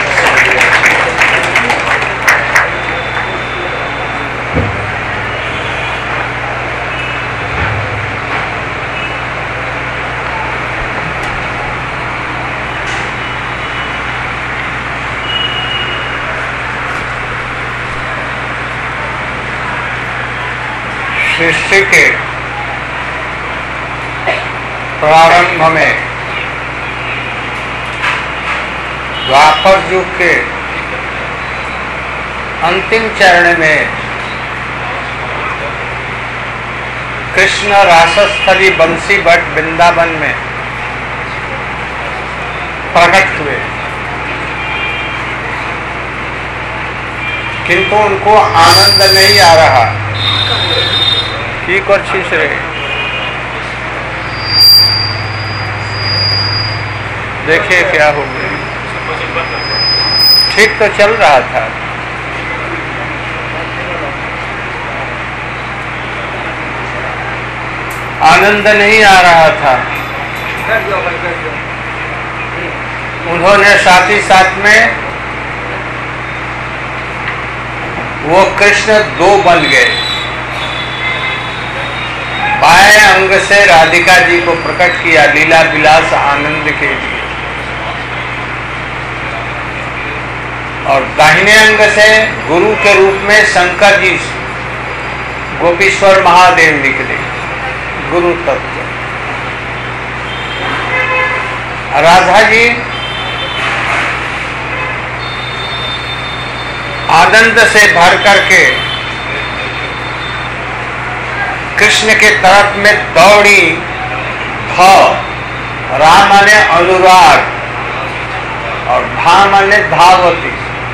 सृष्टि के प्रारंभ में द्वापर युग के अंतिम चरण में कृष्ण रासस्थली बंसी भट्ट वृंदावन में प्रकट हुए, किंतु उनको आनंद नहीं आ रहा। ठीक और शीश रहे, देखिए क्या हो गया। ठीक तो चल रहा था, आनंद नहीं आ रहा था। उन्होंने साथ ही साथ में वो कृष्ण दो बन गए। बाएं अंग से राधिका जी को प्रकट किया लीला विलास आनंद के लिए, और दाहिने अंग से गुरु के रूप में शंकर जी गोपीश्वर महादेव निकले, गुरु तत्व। राधा जी आनंद से भर करके कृष्ण के तरफ में दौड़ी। राम माने अनुराग और धा माने धावती।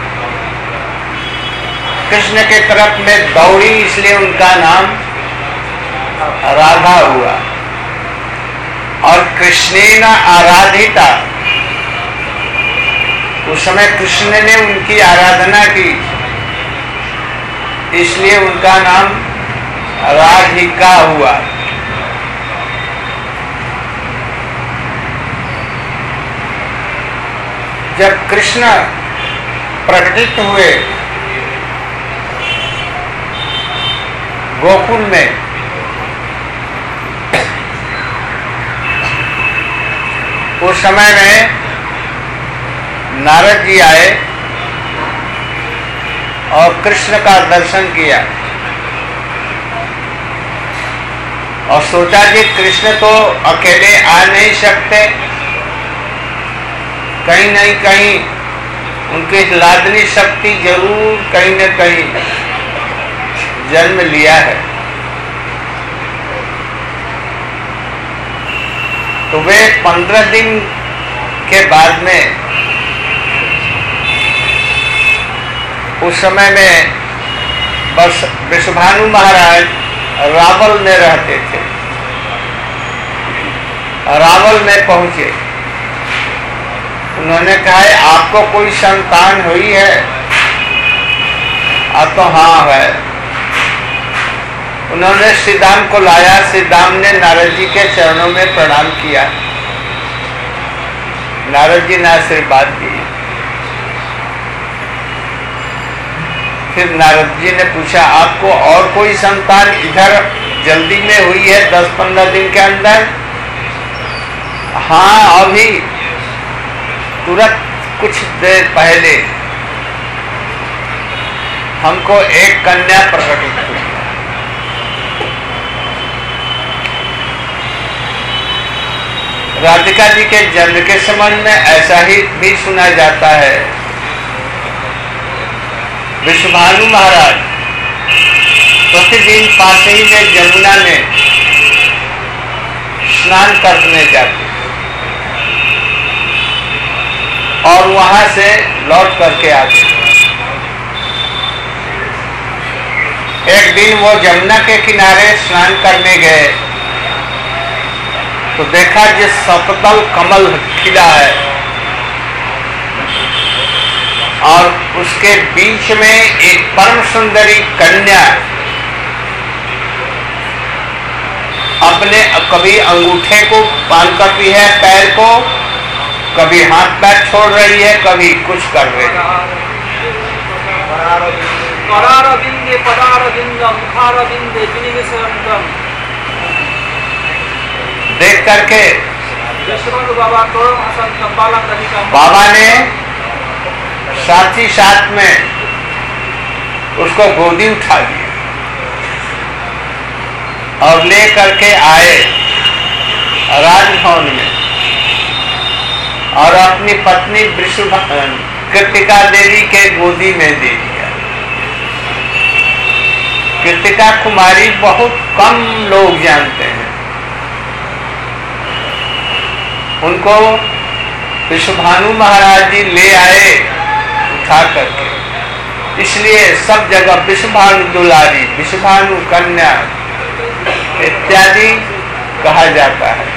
कृष्ण के तरफ में दौड़ी, इसलिए उनका नाम राधा हुआ। और कृष्णेन आराधिता, उस समय कृष्ण ने उनकी आराधना की, इसलिए उनका नाम राधिका हुआ। जब कृष्ण प्रकटित हुए गोकुल में, उस समय में नारद जी आए और कृष्ण का दर्शन किया और सोचा कि कृष्ण तो अकेले आ नहीं सकते, कहीं नहीं कहीं उनकी लादनी शक्ति जरूर कहीं न कहीं जन्म लिया है। तो वे 15 दिन के बाद में, उस समय में बस विश्वभानु महाराज रावल में रहते थे। रावल में पहुंचे, उन्होंने कहा आपको कोई संतान हुई है? आप तो हाँ है। उन्होंने श्रीदाम को लाया, श्रीदाम ने नारद जी के चरणों में प्रणाम किया, नारद जी ने आशीर्वाद दिए। फिर नारद जी ने पूछा आपको और कोई संतान इधर जल्दी में हुई है 10-15 दिन के अंदर? हाँ, अभी तुरंत कुछ देर पहले हमको एक कन्या प्रकट हुई। राधिका जी के जन्म के संबंध में ऐसा ही भी सुना जाता है। विश्वभानु महाराज प्रतिदिन पासे ही में यमुना में स्नान करने जाते और वहां से लौट करके आते। एक दिन वो यमुना के किनारे स्नान करने गए तो देखा जिस सततल कमल खिला है और उसके बीच में एक परम सुंदरी कन्या अपने कभी अंगूठे को बांध करती है पैर को, कभी हाथ पैर छोड़ रही है, कभी कुछ कर रही है। देख करके बाबा ने साथ ही साथ में उसको गोदी उठा लिया और ले करके आए राजभवन में और अपनी पत्नी कृतिका देवी के गोदी में दे दिया। कृतिका कुमारी बहुत कम लोग जानते हैं। उनको विश्वभानु महाराज जी ले आए उठा करके, इसलिए सब जगह विश्वभानु दुलारी, विश्वभानु कन्या इत्यादि कहा जाता है।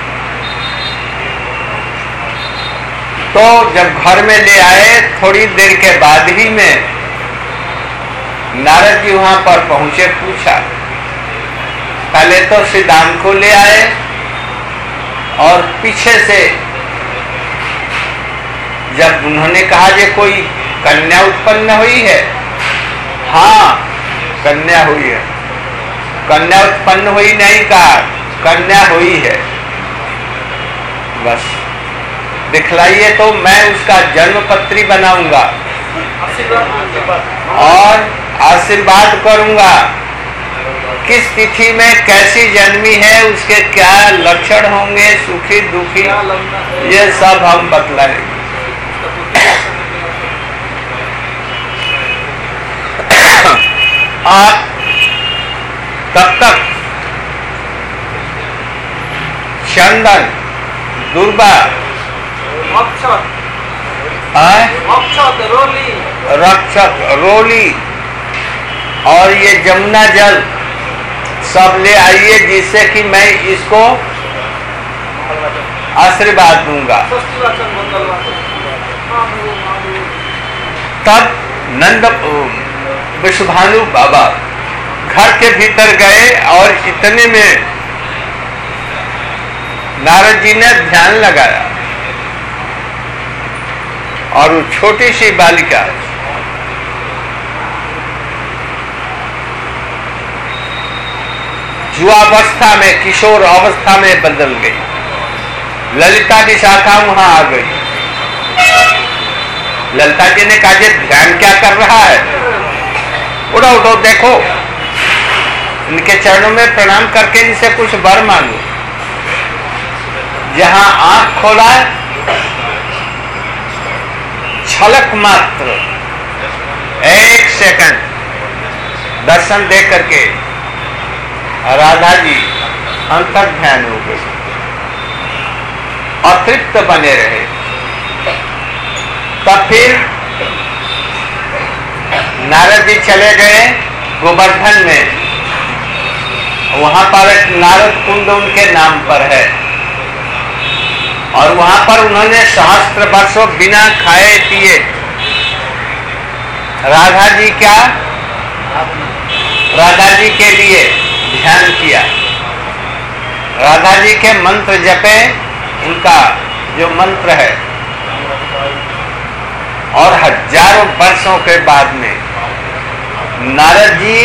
तो जब घर में ले आए, थोड़ी देर के बाद ही में नारद जी वहां पर पहुंचे। पूछा, पहले तो श्रीदाम को ले आए और पीछे से जब उन्होंने कहा कि कोई कन्या उत्पन्न हुई है, हाँ कन्या हुई है, कन्या उत्पन्न हुई नहीं कहा, कन्या हुई है, बस दिखलाइए तो मैं उसका जन्म पत्री बनाऊंगा और आशीर्वाद करूंगा। किस तिथि में कैसी जन्मी है, उसके क्या लक्षण होंगे, सुखी दुखी, ये सब हम बतलाएंगे। आप तब तक चंदन, दुर्बा, रक्षक, रोली और ये जमुना जल सब ले आइए, जिससे कि मैं इसको आशीर्वाद दूंगा। तब नंद विश्वभानु बाबा घर के भीतर गए और इतने में नारद जी ने ध्यान लगाया और वो छोटी सी बालिका युवावस्था में, किशोर अवस्था में बदल गई। ललिता की शाखा वहां आ गई। ललिता जी ने कहा, ध्यान क्या कर रहा है, उठो उठो, देखो इनके चरणों में प्रणाम करके इनसे कुछ वर मांगो। जहां आंख खोला, झलक मात्र 1 सेकंड दर्शन दे करके राधा जी अंतर ध्यान हो गई और तृप्त बने रहे। तब फिर नारद जी चले गए गोवर्धन में। वहां पर एक नारद कुंड उनके नाम पर है और वहां पर उन्होंने सहस्त्र वर्षों बिना खाए पिए राधा जी के लिए ध्यान किया। राधा जी के मंत्र जपे, उनका जो मंत्र है, और हजारों वर्षों के बाद में नारद जी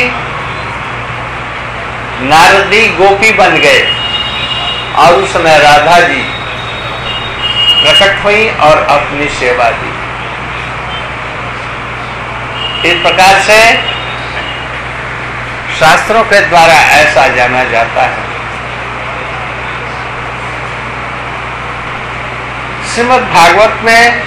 नारदी गोपी बन गए और उस समय राधा जी प्रकट हुई और अपनी सेवा दी। इस प्रकार से शास्त्रों के द्वारा ऐसा जाना जाता है। श्रीमद् भागवत में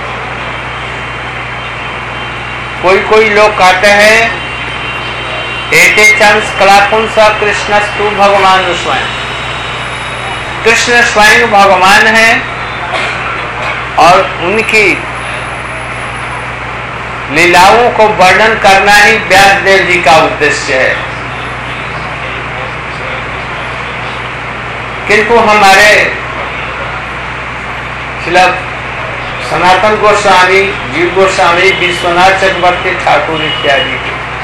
कोई लोग कहते हैं, एते चंस कलापुंस कृष्णस्तु भगवान स्वयं। कृष्ण स्वयं भगवान है और उनकी लीलाओं को वर्णन करना ही व्यासदेव जी का उद्देश्य है। किंतु हमारे सनातन गोस्वामी, जीव गोस्वामी, विश्वनाथ चक्रवर्ती ठाकुर इत्यादि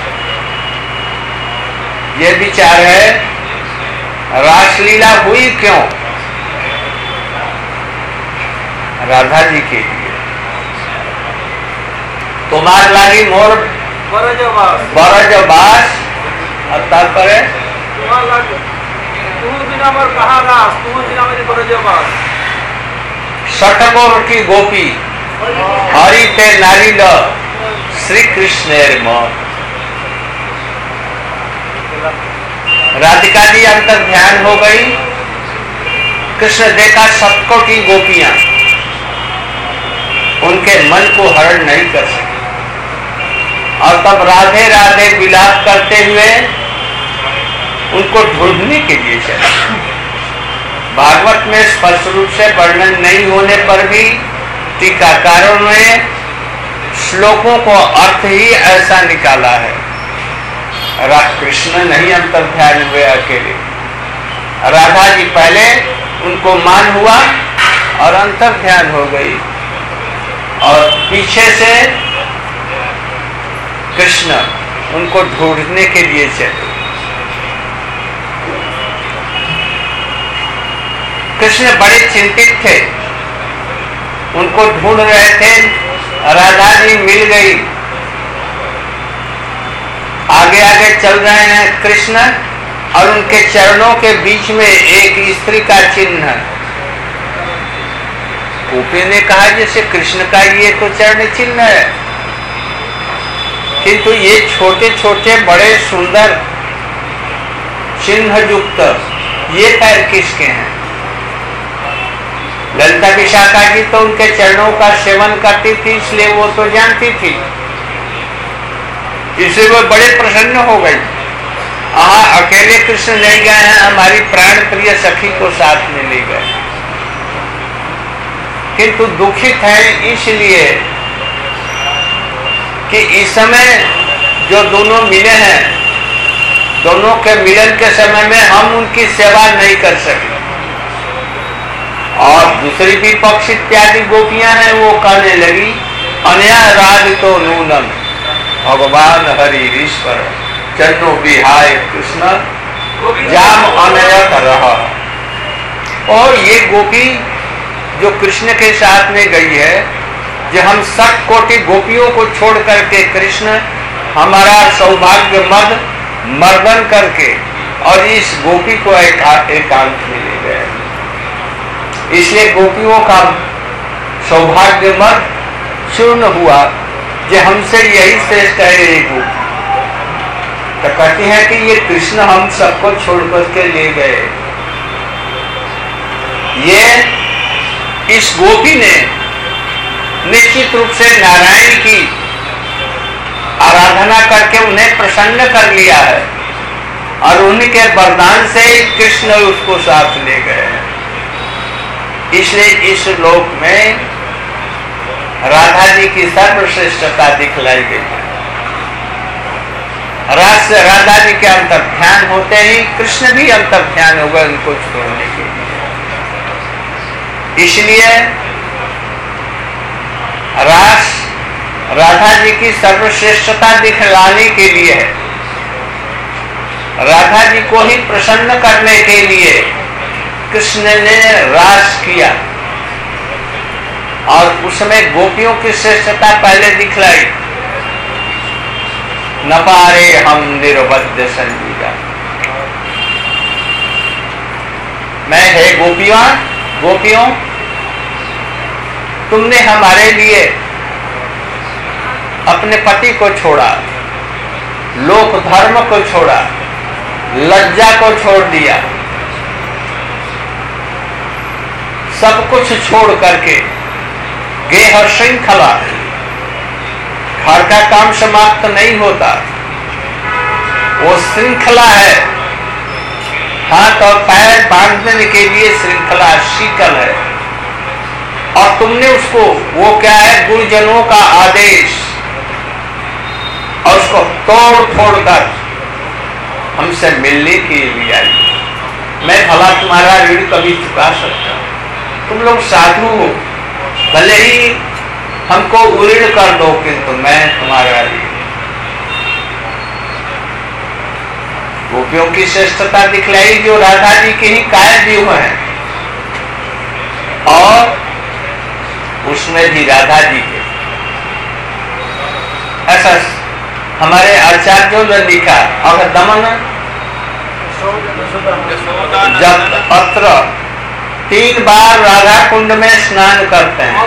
ये विचार है, रासलीला हुई क्यों? राधा जी के लिए। तुम्हार लागी मोर बरजबास, और तात्पर्य षटकोर की गोपी हरि ते नारी ल श्री कृष्णेर मन। राधिका जी अंतर ध्यान हो गई। कृष्ण देखा 7 कोटि गोपियां, उनके मन को हरण नहीं कर सके और तब राधे राधे विलाप करते हुए उनको ढूंढने के लिए चले। भागवत में स्पष्ट रूप से वर्णन नहीं होने पर भी टीकाकारों ने श्लोकों को अर्थ ही ऐसा निकाला है। कृष्ण नहीं अंतर ध्यान हुए अकेले, राधा जी पहले उनको मान हुआ और अंतर ध्यान हो गई और पीछे से कृष्ण उनको ढूंढने के लिए चले। कृष्ण बड़े चिंतित थे, उनको ढूंढ रहे थे। राधा जी मिल गई, आगे आगे चल रहे हैं कृष्ण और उनके चरणों के बीच में एक स्त्री का चिन्ह। गोपी ने कहा जैसे कृष्ण का ये तो चरण चिन्ह है, किंतु ये छोटे छोटे बड़े सुंदर चिन्ह युक्त ये पैर किसके हैं? ललिता विशाखा जी तो उनके चरणों का सेवन करती थी, इसलिए वो तो जानती थी। इसलिए वो बड़े प्रसन्न हो गई। अकेले कृष्ण ले गए हैं, हमारी प्राण प्रिय सखी को साथ में ले गए। किंतु दुखित है इसलिए कि इस समय जो दोनों मिले हैं, दोनों के मिलन के समय में हम उनकी सेवा नहीं कर सके। और दूसरी भी पक्ष इत्यादि गोपियां हैं, वो कहने लगी अनया राधितो नूनम भगवान हरि ईश्वर चन्नो विहाय कृष्ण जाम अनयत रहा। और ये गोपी जो कृष्ण के साथ में गई है, जो हम 7 कोटि गोपियों को छोड़ करके कृष्ण हमारा सौभाग्य मर्दन करके और इस गोपी को एकांत में ले गए। इसलिए गोपियों का सौभाग्य मद चूर्ण हुआ जो हमसे यही श्रेष्ठ है ये गोपी। तो कहती है कि ये कृष्ण हम सबको छोड़ करके ले गए। ये इस गोपी ने निश्चित रूप से नारायण की आराधना करके उन्हें प्रसन्न कर लिया है और उनके वरदान से ही कृष्ण उसको साथ ले गए। इसलिए इस लोक में राधा जी की सर्वश्रेष्ठता दिखलाई गई है। राधा जी के अंतर ध्यान होते ही कृष्ण भी अंतर ध्यान हो गए उनको छोड़ने के लिए। इसलिए राधा जी की सर्वश्रेष्ठता दिखलाने के लिए, राधा जी को ही प्रसन्न करने के लिए कृष्ण ने रास किया और उसमें गोपियों की श्रेष्ठता पहले दिखलाई। न पारे हम निरवध्य संजीदा। मैं है गोपियों तुमने हमारे लिए अपने पति को छोड़ा, लोक धर्म को छोड़ा, लज्जा को छोड़ दिया, सब कुछ छोड़ करके गेह श्रृंखला, घर का काम समाप्त नहीं होता, वो श्रृंखला है, हाथ और पैर बांधने के लिए श्रृंखला शीकल है और तुमने उसको, वो क्या है, गुरुजनों का आदेश, और उसको तोड़ फोड़ कर हमसे मिलने के लिए आई। मैं भला तुम्हारा ऋण कभी चुका सकता हूं? तुम लोग साधु हो, भले ही हमको उऋण कर दो, किंतु मैं तुम्हारा ऋण। गोपियों की श्रेष्ठता दिखलाई जो राधा जी के ही कायल जीव हैं और उसमें भी राधा जी के। ऐसा हमारे आचार्यों ने लिखा। अगर दमन जब पत्र 3 बार राधा कुंड में स्नान करते हैं,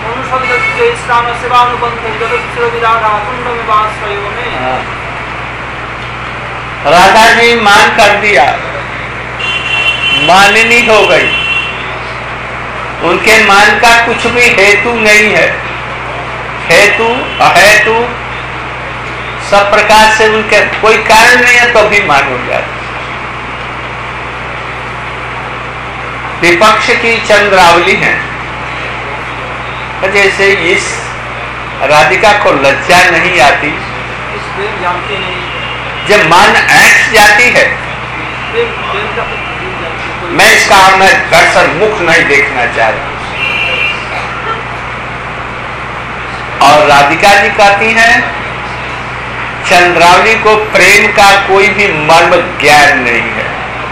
अनुसंधत्ते स्थान सेवानुबंधे जगत्सर्व विराधा कुंड में वासयो में। राधा जी मान कर दिया, माननी हो गई। उनके मान का कुछ भी हेतु नहीं है, हेतु अहेतु सब प्रकार से उनके कोई कारण नहीं है तो भी मान हो जाता। विपक्ष की चंद्रावली है, जैसे इस राधिका को लज्जा नहीं आती, जब मान ऐठ जाती है। मैं इसका मैं दर्शन मुख नहीं देखना चाहती। और राधिका जी कहती हैं चंद्रावली को प्रेम का कोई भी मर्म ज्ञान नहीं है।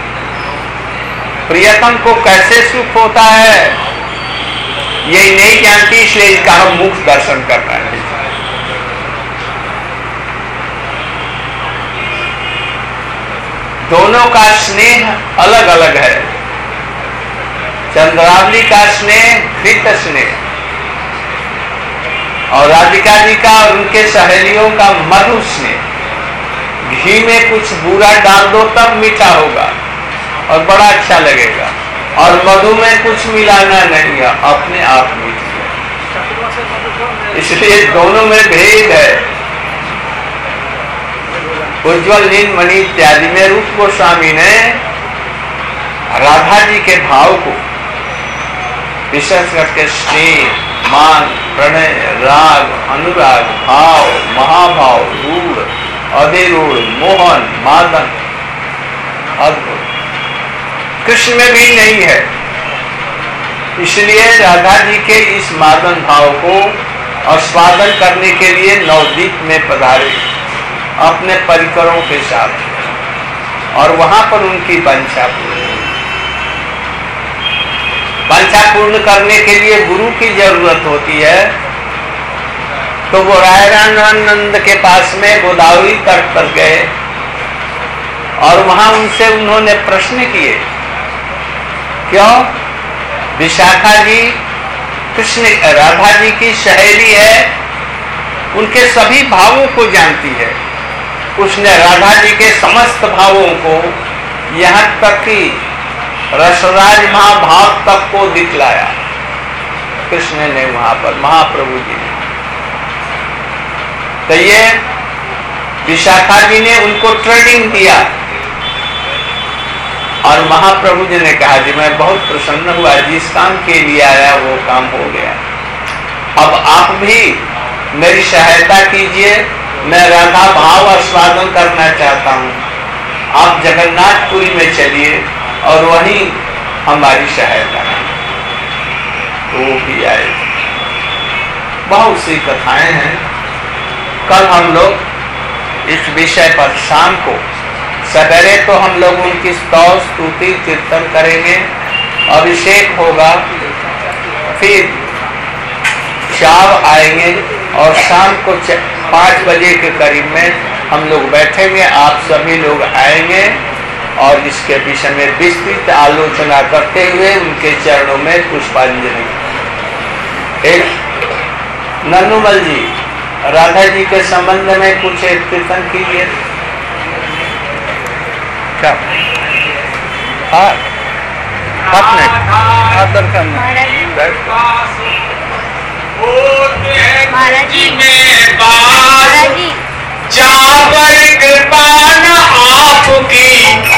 प्रियतम को कैसे सुख होता है यही नहीं जानती, इसलिए इसका हम मुख दर्शन करना है। दोनों का स्नेह अलग अलग है। चंद्रावली का स्नेह कृत स्नेह और राधिका जी का और उनके सहेलियों का मधु स्नेह। घी में कुछ बुरा डाल दो तब मीठा होगा और बड़ा अच्छा लगेगा, और मधु में कुछ मिलाना नहीं है, अपने आप मीठा। इसलिए दोनों में भेद है। उज्ज्वल नीलमणि इत्यादि में रूप गोस्वामी ने राधा जी के भाव को विशेष करके स्नेह, मान, प्रणय, राग, अनुराग, भाव, महाभाव, रूढ़, अधिरूढ़, मोहन, मादन, अद्भुत कृष्ण में भी नहीं है। इसलिए राधा जी के इस मादन भाव को आस्वादन करने के लिए नवदीप में पधारे अपने परिकरों के साथ, और वहां पर उनकी वांछा पूर्ण करने के लिए गुरु की जरूरत होती है। तो वो रायरानंद के पास में गोदावरी तट पर गए और वहां उनसे उन्होंने प्रश्न किए, क्यों विशाखा जी कृष्ण राधा जी की सहेली है, उनके सभी भावों को जानती है। उसने राधा जी के समस्त भावों को यहाँ तक कि रसराज महाभाव तक को दिखलाया कृष्ण ने वहां पर, महाप्रभु जी ने। तो ये विशाखा जी ने उनको ट्रेनिंग दिया और महाप्रभु जी ने कहा जी मैं बहुत प्रसन्न हुआ, जिस काम के लिए आया वो काम हो गया। अब आप भी मेरी सहायता कीजिए, मैं राधा भाव आस्वादन करना चाहता हूँ। आप जगन्नाथपुरी में चलिए और वहीं हमारी सहायता है। तो वो भी आए। बहुत सी कथाएं हैं। कल हम लोग इस विषय पर शाम को सवेरे तो हम लोग उनकी स्तव स्तुति कीर्तन करेंगे, अभिषेक होगा, फिर चाव आएंगे और शाम को 5 बजे के करीब में हम लोग बैठेंगे। आप सभी लोग आएंगे और इसके विषय में विस्तृत आलोचना करते हुए उनके चरणों में पुष्पांजलि। एक नन्नूमल जी राधा जी के संबंध में कुछ एक कीर्तन कीजिए। क्या महाराज जी में